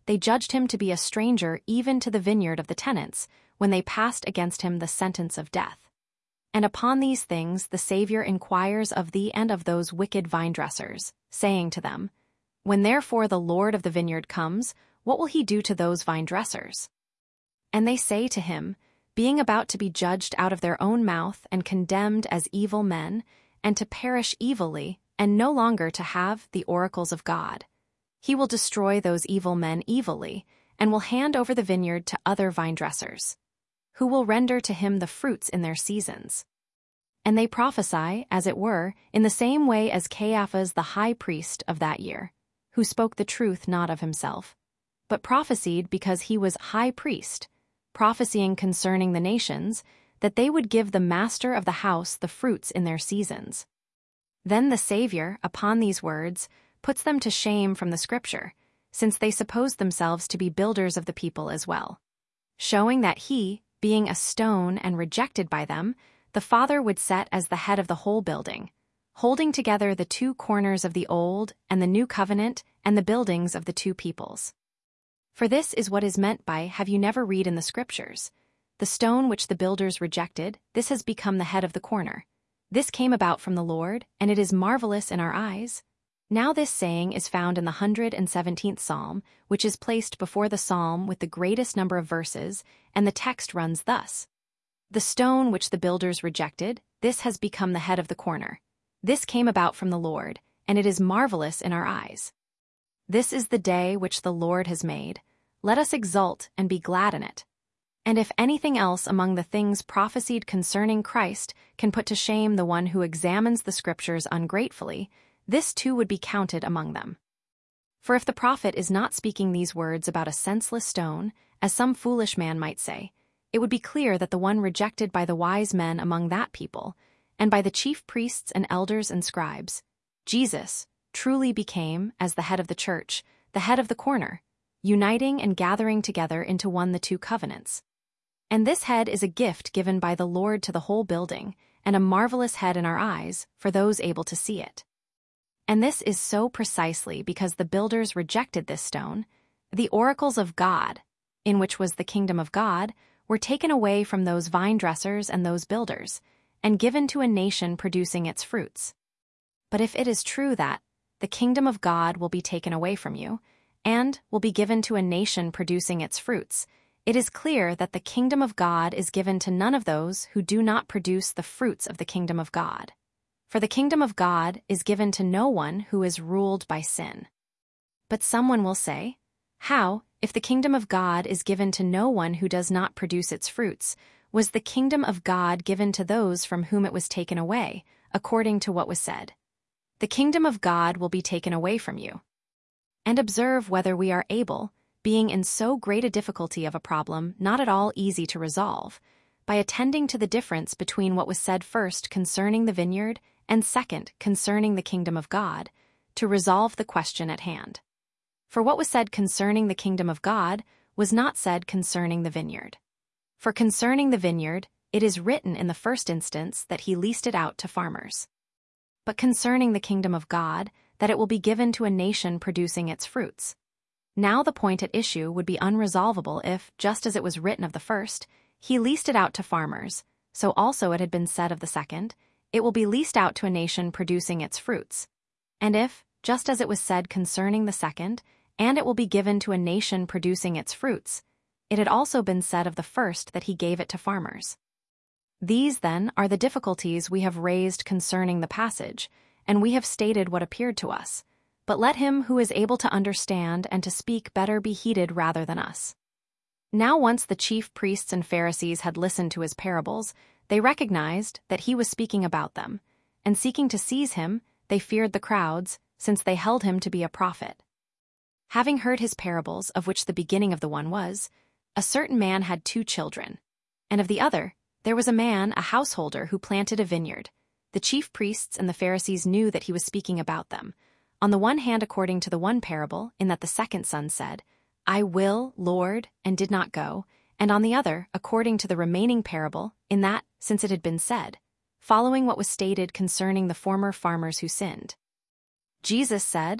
they judged him to be a stranger even to the vineyard of the tenants, when they passed against him the sentence of death. And upon these things the Savior inquires of thee and of those wicked vine-dressers, saying to them, When therefore the Lord of the vineyard comes, what will he do to those vine-dressers? And they say to him, being about to be judged out of their own mouth and condemned as evil men, and to perish evilly, and no longer to have the oracles of God. He will destroy those evil men evilly, and will hand over the vineyard to other vine-dressers, who will render to him the fruits in their seasons. And they prophesy, as it were, in the same way as Caiaphas the high priest of that year, who spoke the truth not of himself, but prophesied because he was high priest, prophesying concerning the nations, that they would give the master of the house the fruits in their seasons. Then the Savior, upon these words, puts them to shame from the Scripture, since they supposed themselves to be builders of the people as well, showing that he, being a stone and rejected by them, the Father would set as the head of the whole building, holding together the two corners of the old and the new covenant and the buildings of the two peoples. For this is what is meant by, have you never read in the Scriptures, the stone which the builders rejected, this has become the head of the corner. This came about from the Lord, and it is marvelous in our eyes. Now this saying is found in the one hundred seventeenth Psalm, which is placed before the psalm with the greatest number of verses, and the text runs thus. The stone which the builders rejected, this has become the head of the corner. This came about from the Lord, and it is marvelous in our eyes. This is the day which the Lord has made. Let us exult and be glad in it. And if anything else among the things prophesied concerning Christ can put to shame the one who examines the Scriptures ungratefully, this too would be counted among them. For if the prophet is not speaking these words about a senseless stone, as some foolish man might say, it would be clear that the one rejected by the wise men among that people, and by the chief priests and elders and scribes, Jesus, truly became, as the head of the church, the head of the corner, uniting and gathering together into one the two covenants. And this head is a gift given by the Lord to the whole building, and a marvelous head in our eyes for those able to see it. And this is so precisely because the builders rejected this stone, the oracles of God, in which was the kingdom of God, were taken away from those vine-dressers and those builders, and given to a nation producing its fruits. But if it is true that the kingdom of God will be taken away from you, and will be given to a nation producing its fruits, it is clear that the kingdom of God is given to none of those who do not produce the fruits of the kingdom of God. For the kingdom of God is given to no one who is ruled by sin. But someone will say, how, if the kingdom of God is given to no one who does not produce its fruits, was the kingdom of God given to those from whom it was taken away, according to what was said? The kingdom of God will be taken away from you. And observe whether we are able, being in so great a difficulty of a problem not at all easy to resolve, by attending to the difference between what was said first concerning the vineyard and second concerning the kingdom of God, to resolve the question at hand. For what was said concerning the kingdom of God was not said concerning the vineyard. For concerning the vineyard, it is written in the first instance that he leased it out to farmers. But concerning the kingdom of God, that it will be given to a nation producing its fruits. Now the point at issue would be unresolvable if, just as it was written of the first, he leased it out to farmers, so also it had been said of the second, it will be leased out to a nation producing its fruits. And if, just as it was said concerning the second, and it will be given to a nation producing its fruits, it had also been said of the first that he gave it to farmers. These, then, are the difficulties we have raised concerning the passage, and we have stated what appeared to us. But let him who is able to understand and to speak better be heeded rather than us. Now once the chief priests and Pharisees had listened to his parables, they recognized that he was speaking about them, and seeking to seize him, they feared the crowds, since they held him to be a prophet. Having heard his parables, of which the beginning of the one was, a certain man had two children, and of the other, there was a man, a householder, who planted a vineyard. The chief priests and the Pharisees knew that he was speaking about them. On the one hand according to the one parable, in that the second son said, I will, Lord, and did not go, and on the other, according to the remaining parable, in that, since it had been said, following what was stated concerning the former farmers who sinned. Jesus said,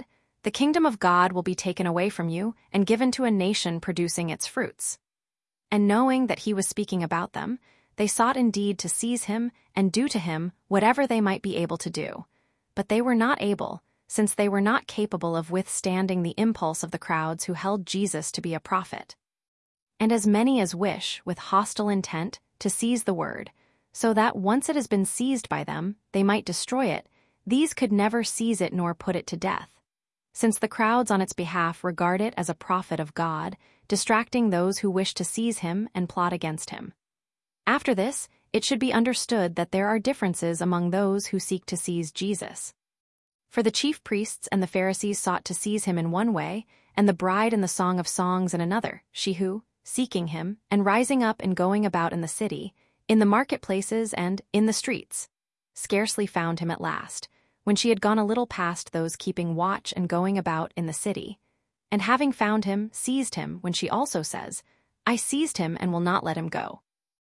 The kingdom of God will be taken away from you and given to a nation producing its fruits." And knowing that he was speaking about them, they sought indeed to seize him and do to him whatever they might be able to do. But they were not able, since they were not capable of withstanding the impulse of the crowds who held Jesus to be a prophet. And as many as wish, with hostile intent, to seize the word, so that once it has been seized by them, they might destroy it, these could never seize it nor put it to death, since the crowds on its behalf regard it as a prophet of God, distracting those who wish to seize him and plot against him. After this, it should be understood that there are differences among those who seek to seize Jesus. For the chief priests and the Pharisees sought to seize him in one way, and the bride in the Song of Songs in another, she who, seeking him, and rising up and going about in the city, in the marketplaces and in the streets, scarcely found him at last, when she had gone a little past those keeping watch and going about in the city, and having found him, seized him, when she also says, "I seized him and will not let him go,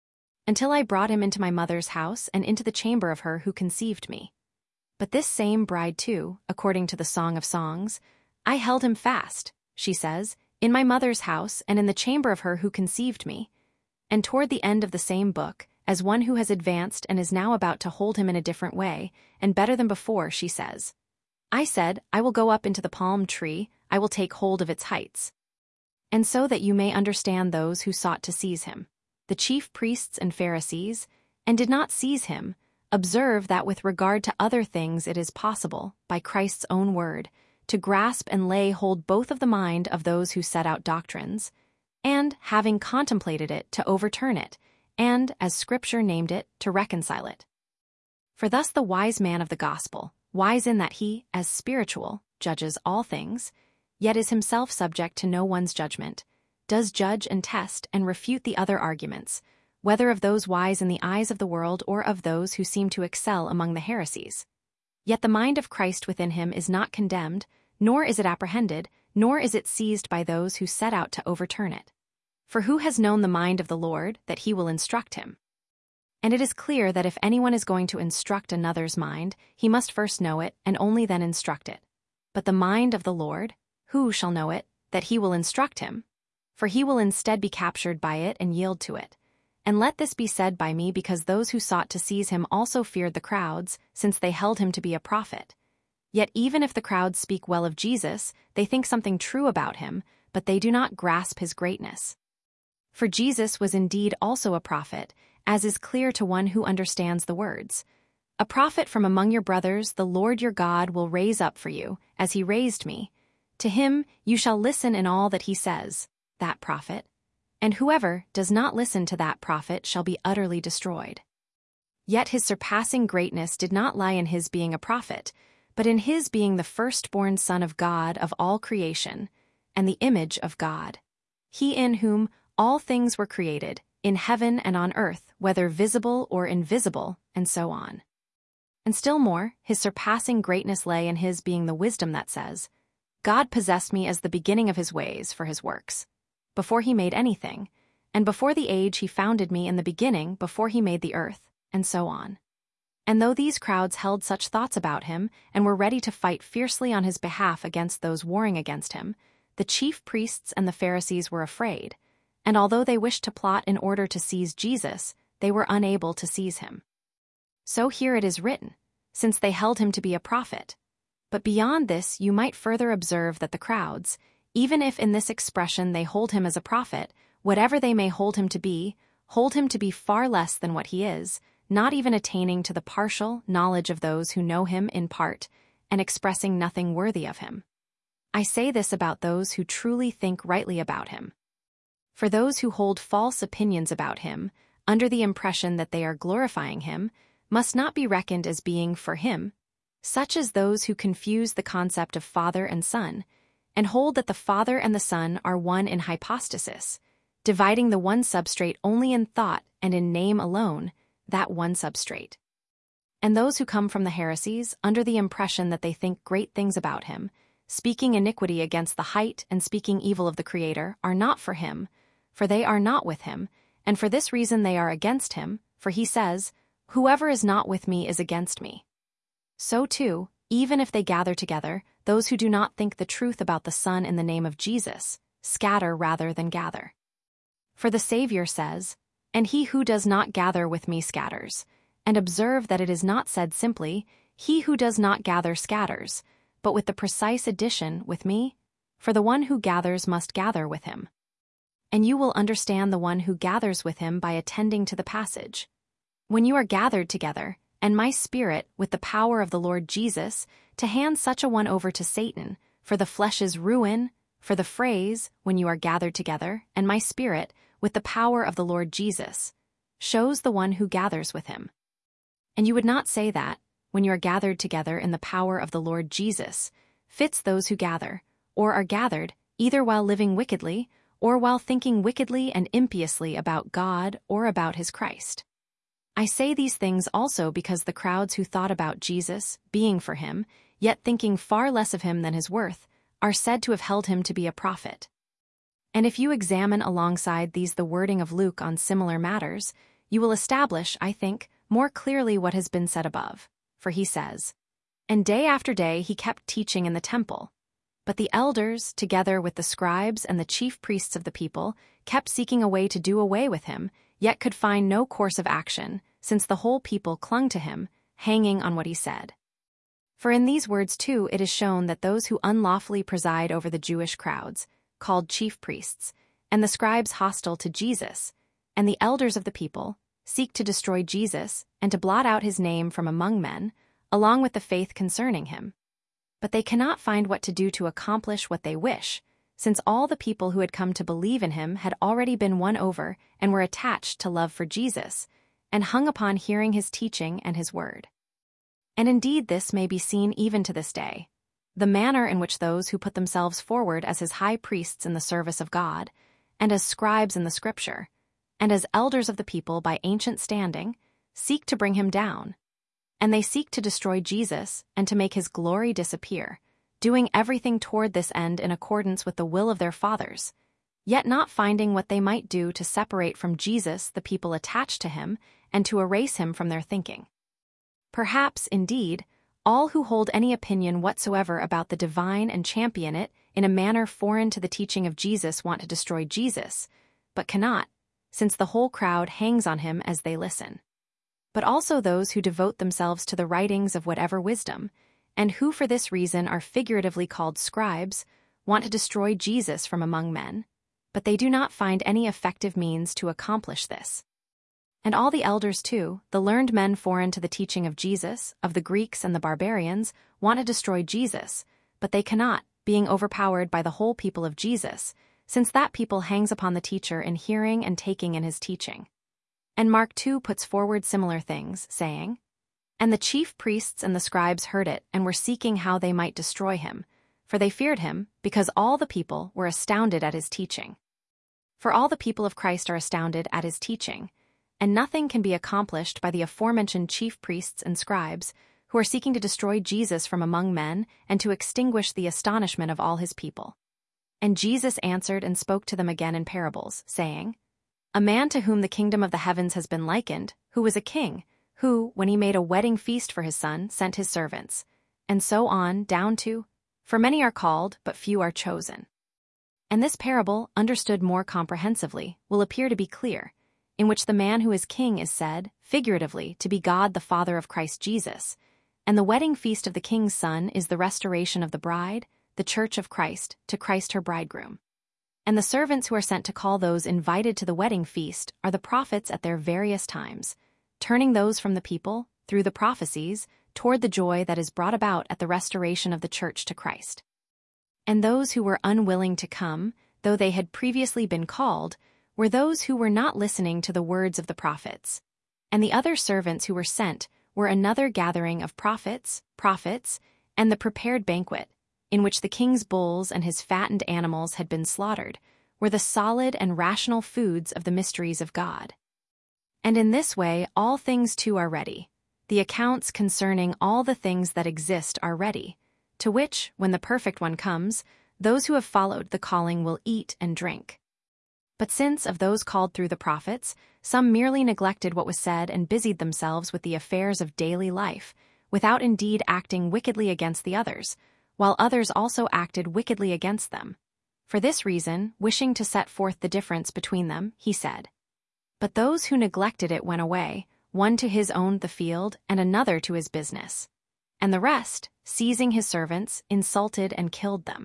until I brought him into my mother's house and into the chamber of her who conceived me." But this same bride too, according to the Song of Songs, "I held him fast," she says, "in my mother's house and in the chamber of her who conceived me." And toward the end of the same book, as one who has advanced and is now about to hold him in a different way, and better than before, she says, "I said, I will go up into the palm tree, I will take hold of its heights." And so that you may understand those who sought to seize him, the chief priests and Pharisees, and did not seize him, observe that with regard to other things it is possible, by Christ's own word, to grasp and lay hold both of the mind of those who set out doctrines, and, having contemplated it, to overturn it, and, as Scripture named it, to reconcile it. For thus the wise man of the gospel, wise in that he, as spiritual, judges all things, yet is himself subject to no one's judgment, does judge and test and refute the other arguments, whether of those wise in the eyes of the world or of those who seem to excel among the heresies. Yet the mind of Christ within him is not condemned, nor is it apprehended, nor is it seized by those who set out to overturn it. For who has known the mind of the Lord, that he will instruct him? And it is clear that if anyone is going to instruct another's mind, he must first know it, and only then instruct it. But the mind of the Lord, who shall know it, that he will instruct him? For he will instead be captured by it and yield to it. And let this be said by me, because those who sought to seize him also feared the crowds, since they held him to be a prophet. Yet even if the crowds speak well of Jesus, they think something true about him, but they do not grasp his greatness. For Jesus was indeed also a prophet, as is clear to one who understands the words. "A prophet from among your brothers the Lord your God will raise up for you, as he raised me. To him you shall listen in all that he says," that prophet. "And whoever does not listen to that prophet shall be utterly destroyed." Yet his surpassing greatness did not lie in his being a prophet, but in his being the firstborn Son of God of all creation, and the image of God. He in whom all things were created, in heaven and on earth, whether visible or invisible, and so on. And still more, his surpassing greatness lay in his being the wisdom that says, "God possessed me as the beginning of his ways for his works, before he made anything, and before the age he founded me in the beginning, before he made the earth," and so on. And though these crowds held such thoughts about him, and were ready to fight fiercely on his behalf against those warring against him, the chief priests and the Pharisees were afraid, and although they wished to plot in order to seize Jesus, they were unable to seize him. So here it is written, since they held him to be a prophet. But beyond this you might further observe that the crowds, even if in this expression they hold him as a prophet, whatever they may hold him to be, hold him to be far less than what he is, not even attaining to the partial knowledge of those who know him in part, and expressing nothing worthy of him. I say this about those who truly think rightly about him. For those who hold false opinions about him, under the impression that they are glorifying him, must not be reckoned as being for him, such as those who confuse the concept of Father and Son, and hold that the Father and the Son are one in hypostasis, dividing the one substrate only in thought and in name alone, that one substrate. And those who come from the heresies, under the impression that they think great things about him, speaking iniquity against the height and speaking evil of the Creator, are not for him, for they are not with him, and for this reason they are against him, for he says, "Whoever is not with me is against me." So too, even if they gather together, those who do not think the truth about the Son in the name of Jesus, scatter rather than gather. For the Savior says, "And he who does not gather with me scatters." And observe that it is not said simply, "He who does not gather scatters," but with the precise addition, "with me," for the one who gathers must gather with him. And you will understand the one who gathers with him by attending to the passage. When you are gathered together, and my spirit, with the power of the Lord Jesus, to hand such a one over to Satan, for the flesh's ruin, for the phrase, when you are gathered together, and my spirit, with the power of the Lord Jesus, shows the one who gathers with him. And you would not say that, when you are gathered together in the power of the Lord Jesus, fits those who gather, or are gathered, either while living wickedly, or while thinking wickedly and impiously about God or about his Christ. I say these things also because the crowds who thought about Jesus, being for him, yet thinking far less of him than his worth, are said to have held him to be a prophet. And if you examine alongside these the wording of Luke on similar matters, you will establish, I think, more clearly what has been said above. For he says, "And day after day he kept teaching in the temple. But the elders, together with the scribes and the chief priests of the people, kept seeking a way to do away with him, yet could find no course of action, since the whole people clung to him, hanging on what he said." For in these words too it is shown that those who unlawfully preside over the Jewish crowds, called chief priests, and the scribes hostile to Jesus, and the elders of the people, seek to destroy Jesus and to blot out his name from among men, along with the faith concerning him. But they cannot find what to do to accomplish what they wish, since all the people who had come to believe in him had already been won over and were attached to love for Jesus, and hung upon hearing his teaching and his word. And indeed this may be seen even to this day. The manner in which those who put themselves forward as his high priests in the service of God, and as scribes in the Scripture, and as elders of the people by ancient standing, seek to bring him down. And they seek to destroy Jesus and to make his glory disappear, doing everything toward this end in accordance with the will of their fathers, yet not finding what they might do to separate from Jesus the people attached to him and to erase him from their thinking. Perhaps, indeed, all who hold any opinion whatsoever about the divine and champion it in a manner foreign to the teaching of Jesus want to destroy Jesus, but cannot, since the whole crowd hangs on him as they listen. But also those who devote themselves to the writings of whatever wisdom, and who for this reason are figuratively called scribes, want to destroy Jesus from among men, but they do not find any effective means to accomplish this. And all the elders too, the learned men foreign to the teaching of Jesus, of the Greeks and the barbarians, want to destroy Jesus, but they cannot, being overpowered by the whole people of Jesus, since that people hangs upon the teacher in hearing and taking in his teaching. And Mark too puts forward similar things, saying, "And the chief priests and the scribes heard it and were seeking how they might destroy him, for they feared him, because all the people were astounded at his teaching." For all the people of Christ are astounded at his teaching, and nothing can be accomplished by the aforementioned chief priests and scribes, who are seeking to destroy Jesus from among men and to extinguish the astonishment of all his people. And Jesus answered and spoke to them again in parables, saying, "A man to whom the kingdom of the heavens has been likened, who was a king, who, when he made a wedding feast for his son, sent his servants, and so on down to, for many are called, but few are chosen." And this parable, understood more comprehensively, will appear to be clear, in which the man who is king is said, figuratively, to be God the Father of Christ Jesus, and the wedding feast of the king's son is the restoration of the bride, the church of Christ, to Christ her bridegroom. And the servants who are sent to call those invited to the wedding feast are the prophets at their various times, turning those from the people, through the prophecies, toward the joy that is brought about at the restoration of the church to Christ. And those who were unwilling to come, though they had previously been called, were those who were not listening to the words of the prophets. And the other servants who were sent were another gathering of prophets, prophets, and the prepared banquet, in which the king's bulls and his fattened animals had been slaughtered, were the solid and rational foods of the mysteries of God. And in this way all things too are ready. The accounts concerning all the things that exist are ready, to which, when the perfect one comes, those who have followed the calling will eat and drink. But since, of those called through the prophets, some merely neglected what was said and busied themselves with the affairs of daily life, without indeed acting wickedly against the others, while others also acted wickedly against them. For this reason, wishing to set forth the difference between them, he said, "But those who neglected it went away, one to his own the field, and another to his business. And the rest, seizing his servants, insulted and killed them."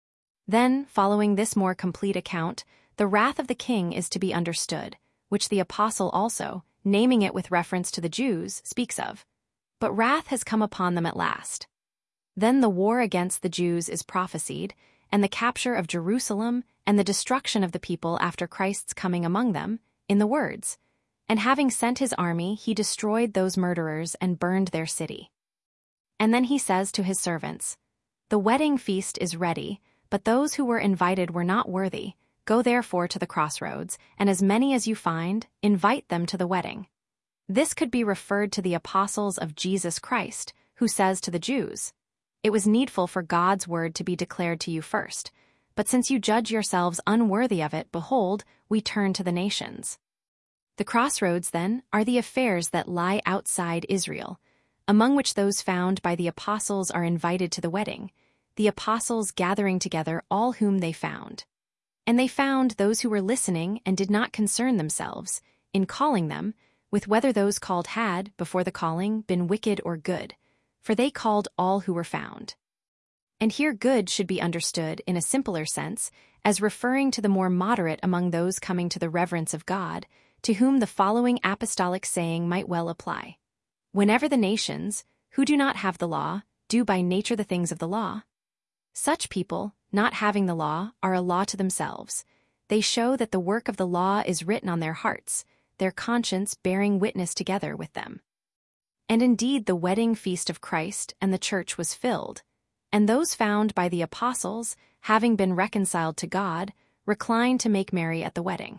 Then, following this more complete account, the wrath of the king is to be understood, which the apostle also, naming it with reference to the Jews, speaks of. But wrath has come upon them at last. Then the war against the Jews is prophesied, and the capture of Jerusalem and the destruction of the people after Christ's coming among them, in the words, "And having sent his army, he destroyed those murderers and burned their city." And then he says to his servants, "The wedding feast is ready, but those who were invited were not worthy. Go therefore to the crossroads, and as many as you find, invite them to the wedding." This could be referred to the apostles of Jesus Christ, who says to the Jews, "It was needful for God's word to be declared to you first, but since you judge yourselves unworthy of it, behold, we turn to the nations." The crossroads, then, are the affairs that lie outside Israel, among which those found by the apostles are invited to the wedding, the apostles gathering together all whom they found. And they found those who were listening and did not concern themselves, in calling them, with whether those called had, before the calling, been wicked or good, for they called all who were found. And here good should be understood in a simpler sense, as referring to the more moderate among those coming to the reverence of God, to whom the following apostolic saying might well apply. Whenever the nations, who do not have the law, do by nature the things of the law, such people, not having the law, are a law to themselves. They show that the work of the law is written on their hearts, their conscience bearing witness together with them. And indeed the wedding feast of Christ and the church was filled, and those found by the apostles, having been reconciled to God, reclined to make merry at the wedding.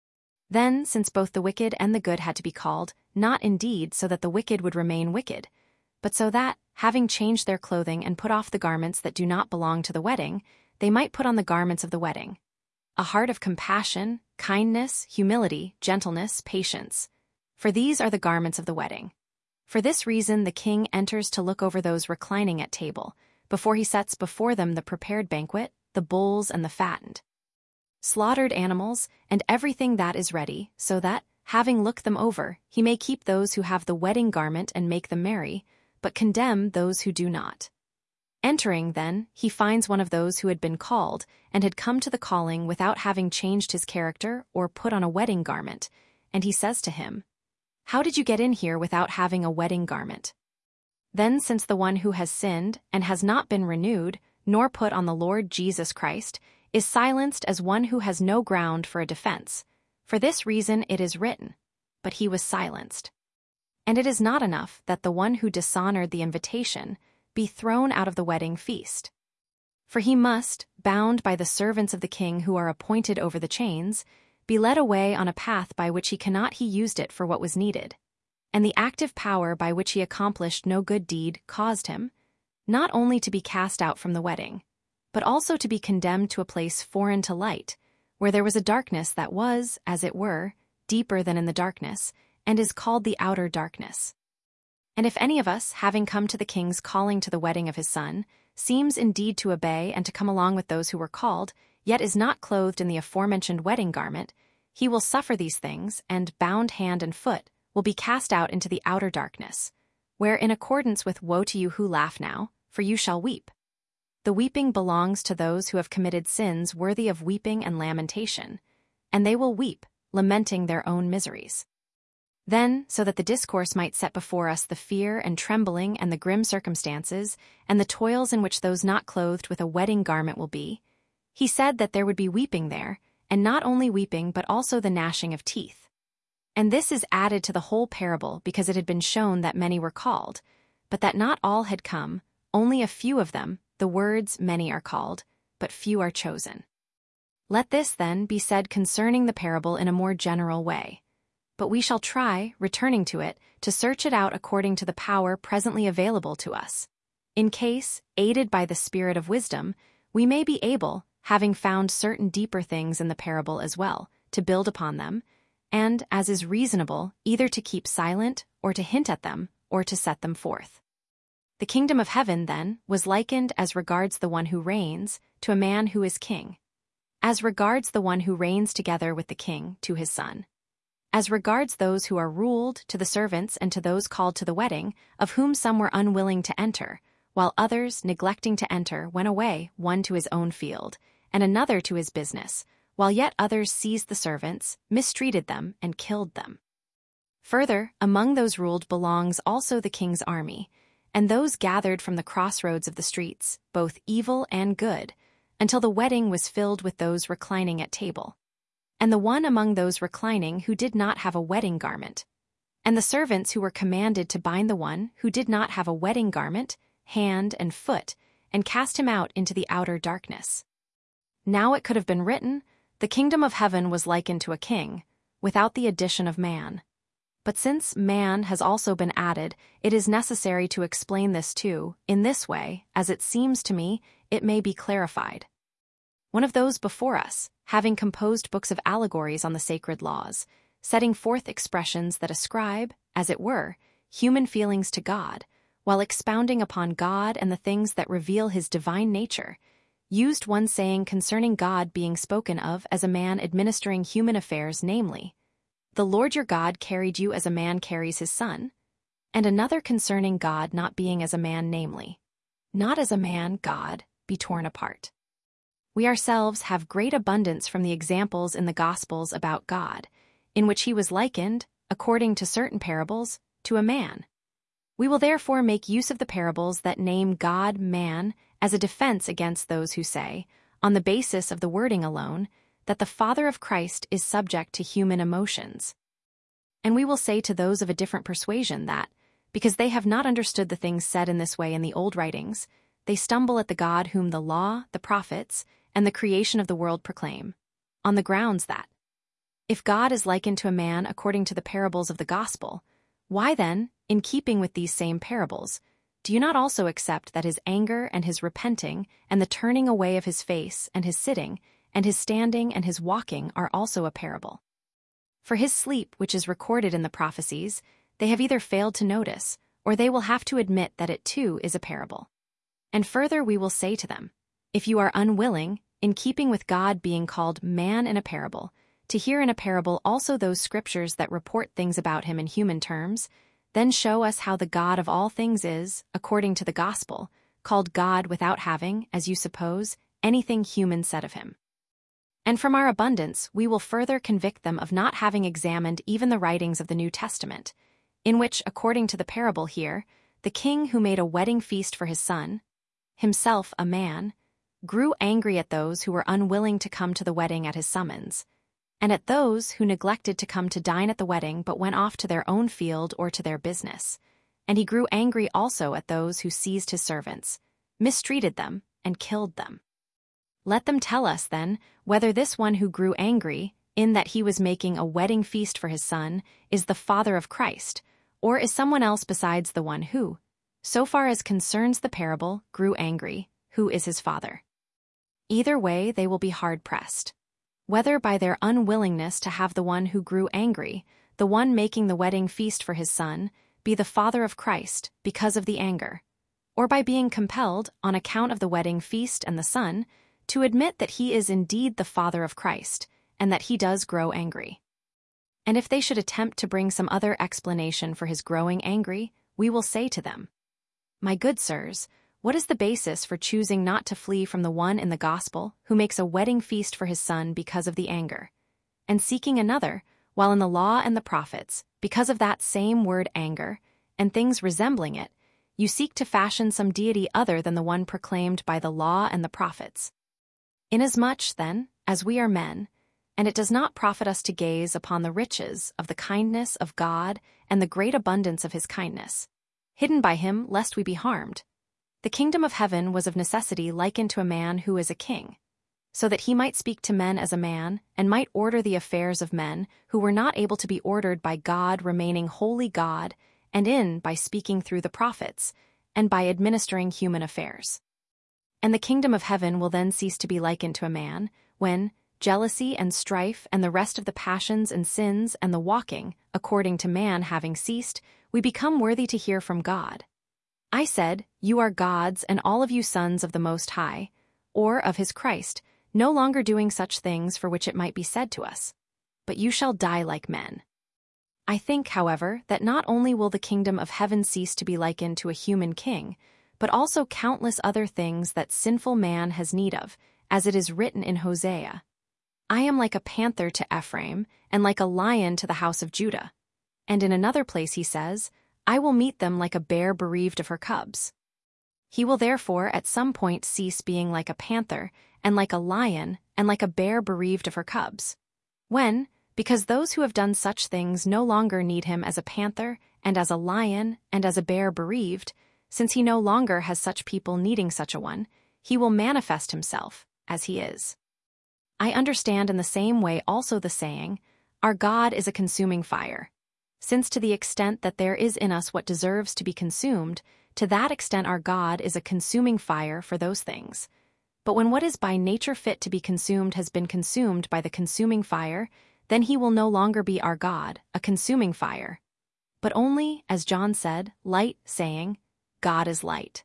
Then, since both the wicked and the good had to be called, not indeed so that the wicked would remain wicked, but so that, having changed their clothing and put off the garments that do not belong to the wedding, they might put on the garments of the wedding, a heart of compassion, kindness, humility, gentleness, patience. For these are the garments of the wedding. For this reason the king enters to look over those reclining at table, before he sets before them the prepared banquet, the bulls and the fattened, slaughtered animals, and everything that is ready, so that, having looked them over, he may keep those who have the wedding garment and make them merry, but condemn those who do not. Entering, then, he finds one of those who had been called, and had come to the calling without having changed his character or put on a wedding garment, and he says to him, "How did you get in here without having a wedding garment?" Then, since the one who has sinned, and has not been renewed, nor put on the Lord Jesus Christ, is silenced as one who has no ground for a defense, for this reason it is written, "But he was silenced." And it is not enough that the one who dishonored the invitation be thrown out of the wedding feast. For he must, bound by the servants of the king who are appointed over the chains, be led away on a path by which he cannot he used it for what was needed. And the active power by which he accomplished no good deed caused him, not only to be cast out from the wedding, but also to be condemned to a place foreign to light, where there was a darkness that was, as it were, deeper than in the darkness, and is called the outer darkness. And if any of us, having come to the king's calling to the wedding of his son, seems indeed to obey and to come along with those who were called, yet is not clothed in the aforementioned wedding garment, he will suffer these things, and, bound hand and foot, will be cast out into the outer darkness, where, in accordance with woe to you who laugh now, for you shall weep. The weeping belongs to those who have committed sins worthy of weeping and lamentation, and they will weep, lamenting their own miseries. Then, so that the discourse might set before us the fear and trembling and the grim circumstances, and the toils in which those not clothed with a wedding garment will be, he said that there would be weeping there, and not only weeping but also the gnashing of teeth. And this is added to the whole parable because it had been shown that many were called, but that not all had come, only a few of them, the words many are called, but few are chosen. Let this, then, be said concerning the parable in a more general way. But we shall try, returning to it, to search it out according to the power presently available to us, in case, aided by the Spirit of wisdom, we may be able, having found certain deeper things in the parable as well, to build upon them, and, as is reasonable, either to keep silent, or to hint at them, or to set them forth. The kingdom of heaven, then, was likened as regards the one who reigns, to a man who is king. As regards the one who reigns together with the king, to his son. As regards those who are ruled, to the servants and to those called to the wedding, of whom some were unwilling to enter, while others, neglecting to enter, went away, one to his own field, and another to his business, while yet others seized the servants, mistreated them, and killed them. Further, among those ruled belongs also the king's army, and those gathered from the crossroads of the streets, both evil and good, until the wedding was filled with those reclining at table. And the one among those reclining who did not have a wedding garment, and the servants who were commanded to bind the one who did not have a wedding garment, hand and foot, and cast him out into the outer darkness. Now it could have been written, the kingdom of heaven was likened to a king, without the addition of man. But since man has also been added, it is necessary to explain this too, in this way, as it seems to me, it may be clarified. One of those before us, having composed books of allegories on the sacred laws, setting forth expressions that ascribe, as it were, human feelings to God, while expounding upon God and the things that reveal his divine nature, used one saying concerning God being spoken of as a man administering human affairs, namely, "The Lord your God carried you as a man carries his son," and another concerning God not being as a man, namely, "Not as a man, God, be torn apart." We ourselves have great abundance from the examples in the Gospels about God, in which he was likened, according to certain parables, to a man. We will therefore make use of the parables that name God man as a defense against those who say, on the basis of the wording alone, that the Father of Christ is subject to human emotions. And we will say to those of a different persuasion that, because they have not understood the things said in this way in the old writings, they stumble at the God whom the law, the prophets, and the creation of the world proclaim, on the grounds that, if God is likened to a man according to the parables of the gospel, why then, in keeping with these same parables, do you not also accept that his anger and his repenting and the turning away of his face and his sitting and his standing and his walking are also a parable? For his sleep, which is recorded in the prophecies, they have either failed to notice, or they will have to admit that it too is a parable. And further we will say to them, if you are unwilling, in keeping with God being called man in a parable, to hear in a parable also those scriptures that report things about him in human terms, then show us how the God of all things is, according to the gospel, called God without having, as you suppose, anything human said of him. And from our abundance we will further convict them of not having examined even the writings of the New Testament, in which, according to the parable here, the king who made a wedding feast for his son, himself a man, grew angry at those who were unwilling to come to the wedding at his summons, and at those who neglected to come to dine at the wedding but went off to their own field or to their business. And he grew angry also at those who seized his servants, mistreated them, and killed them. Let them tell us, then, whether this one who grew angry, in that he was making a wedding feast for his son, is the Father of Christ, or is someone else besides the one who, so far as concerns the parable, grew angry, who is his father. Either way they will be hard-pressed. Whether by their unwillingness to have the one who grew angry, the one making the wedding feast for his son, be the Father of Christ because of the anger, or by being compelled, on account of the wedding feast and the son, to admit that he is indeed the Father of Christ, and that he does grow angry. And if they should attempt to bring some other explanation for his growing angry, we will say to them, my good sirs, what is the basis for choosing not to flee from the one in the gospel who makes a wedding feast for his son because of the anger, and seeking another, while in the law and the prophets, because of that same word anger, and things resembling it, you seek to fashion some deity other than the one proclaimed by the law and the prophets? Inasmuch, then, as we are men, and it does not profit us to gaze upon the riches of the kindness of God and the great abundance of his kindness, hidden by him lest we be harmed, the kingdom of heaven was of necessity likened to a man who is a king, so that he might speak to men as a man, and might order the affairs of men who were not able to be ordered by God, remaining wholly God, and in by speaking through the prophets, and by administering human affairs. And the kingdom of heaven will then cease to be likened to a man, when jealousy and strife and the rest of the passions and sins and the walking, according to man having ceased, we become worthy to hear from God. I said, "You are gods, and all of you sons of the Most High, or of his Christ, no longer doing such things for which it might be said to us. But you shall die like men." I think, however, that not only will the kingdom of heaven cease to be likened to a human king, but also countless other things that sinful man has need of, as it is written in Hosea. "I am like a panther to Ephraim, and like a lion to the house of Judah." And in another place he says, "I will meet them like a bear bereaved of her cubs." He will therefore at some point cease being like a panther, and like a lion, and like a bear bereaved of her cubs. When, because those who have done such things no longer need him as a panther, and as a lion, and as a bear bereaved, since he no longer has such people needing such a one, he will manifest himself as he is. I understand in the same way also the saying, "Our God is a consuming fire," since to the extent that there is in us what deserves to be consumed, to that extent our God is a consuming fire for those things. But when what is by nature fit to be consumed has been consumed by the consuming fire, then he will no longer be our God, a consuming fire, but only, as John said, light, saying, "God is light."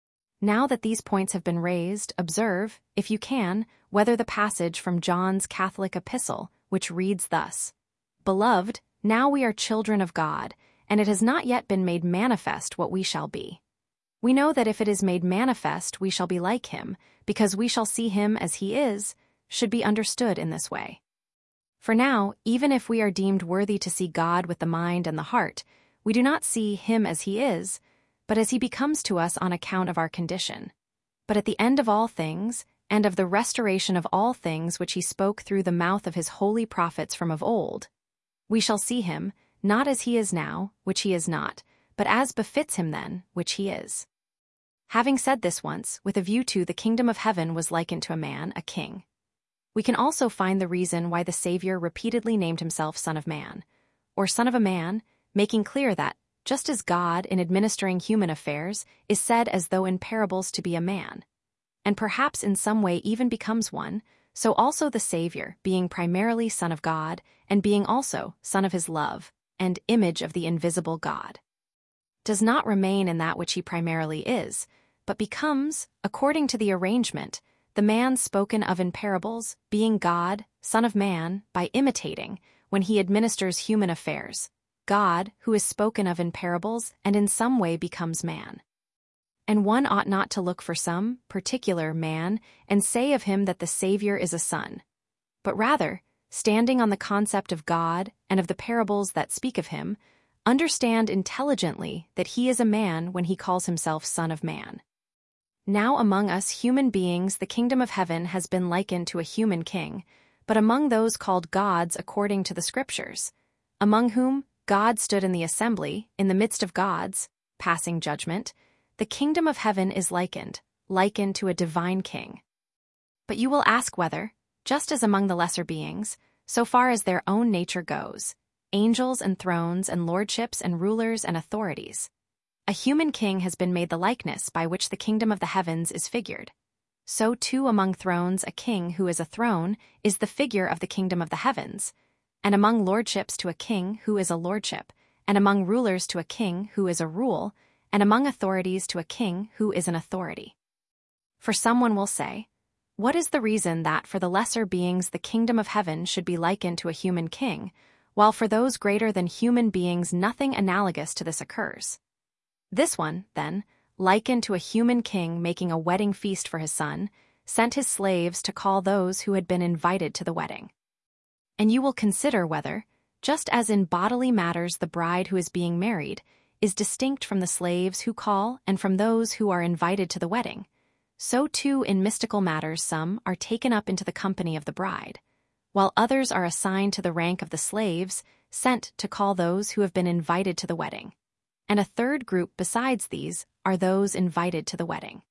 Now that these points have been raised, observe, if you can, whether the passage from John's Catholic epistle, which reads thus, "Beloved, now we are children of God, and it has not yet been made manifest what we shall be. We know that if it is made manifest we shall be like him, because we shall see him as he is," should be understood in this way. For now, even if we are deemed worthy to see God with the mind and the heart, we do not see him as he is, but as he becomes to us on account of our condition. But at the end of all things, and of the restoration of all things which he spoke through the mouth of his holy prophets from of old, we shall see him, not as he is now, which he is not, but as befits him then, which he is. Having said this once, with a view to the kingdom of heaven was likened to a man, a king. We can also find the reason why the Savior repeatedly named himself Son of Man, or Son of a Man, making clear that, just as God in administering human affairs is said as though in parables to be a man, and perhaps in some way even becomes one, so also the Savior, being primarily Son of God, and being also Son of his love, and image of the invisible God, does not remain in that which he primarily is, but becomes, according to the arrangement, the man spoken of in parables, being God, Son of Man, by imitating, when he administers human affairs, God, who is spoken of in parables and in some way becomes man. And one ought not to look for some particular man and say of him that the Savior is a son, but rather, standing on the concept of God and of the parables that speak of him, understand intelligently that he is a man when he calls himself Son of Man. Now among us human beings the kingdom of heaven has been likened to a human king, but among those called gods according to the Scriptures, among whom God stood in the assembly, in the midst of gods, passing judgment, the kingdom of heaven is likened, likened to a divine king. But you will ask whether, just as among the lesser beings, so far as their own nature goes, angels and thrones and lordships and rulers and authorities, a human king has been made the likeness by which the kingdom of the heavens is figured. So too among thrones a king who is a throne is the figure of the kingdom of the heavens, and among lordships to a king who is a lordship, and among rulers to a king who is a rule, and among authorities to a king who is an authority. For someone will say, what is the reason that for the lesser beings the kingdom of heaven should be likened to a human king, while for those greater than human beings nothing analogous to this occurs? This one, then, likened to a human king making a wedding feast for his son, sent his slaves to call those who had been invited to the wedding. And you will consider whether, just as in bodily matters the bride who is being married is distinct from the slaves who call and from those who are invited to the wedding, so too in mystical matters some are taken up into the company of the bride, while others are assigned to the rank of the slaves sent to call those who have been invited to the wedding. And a third group besides these are those invited to the wedding.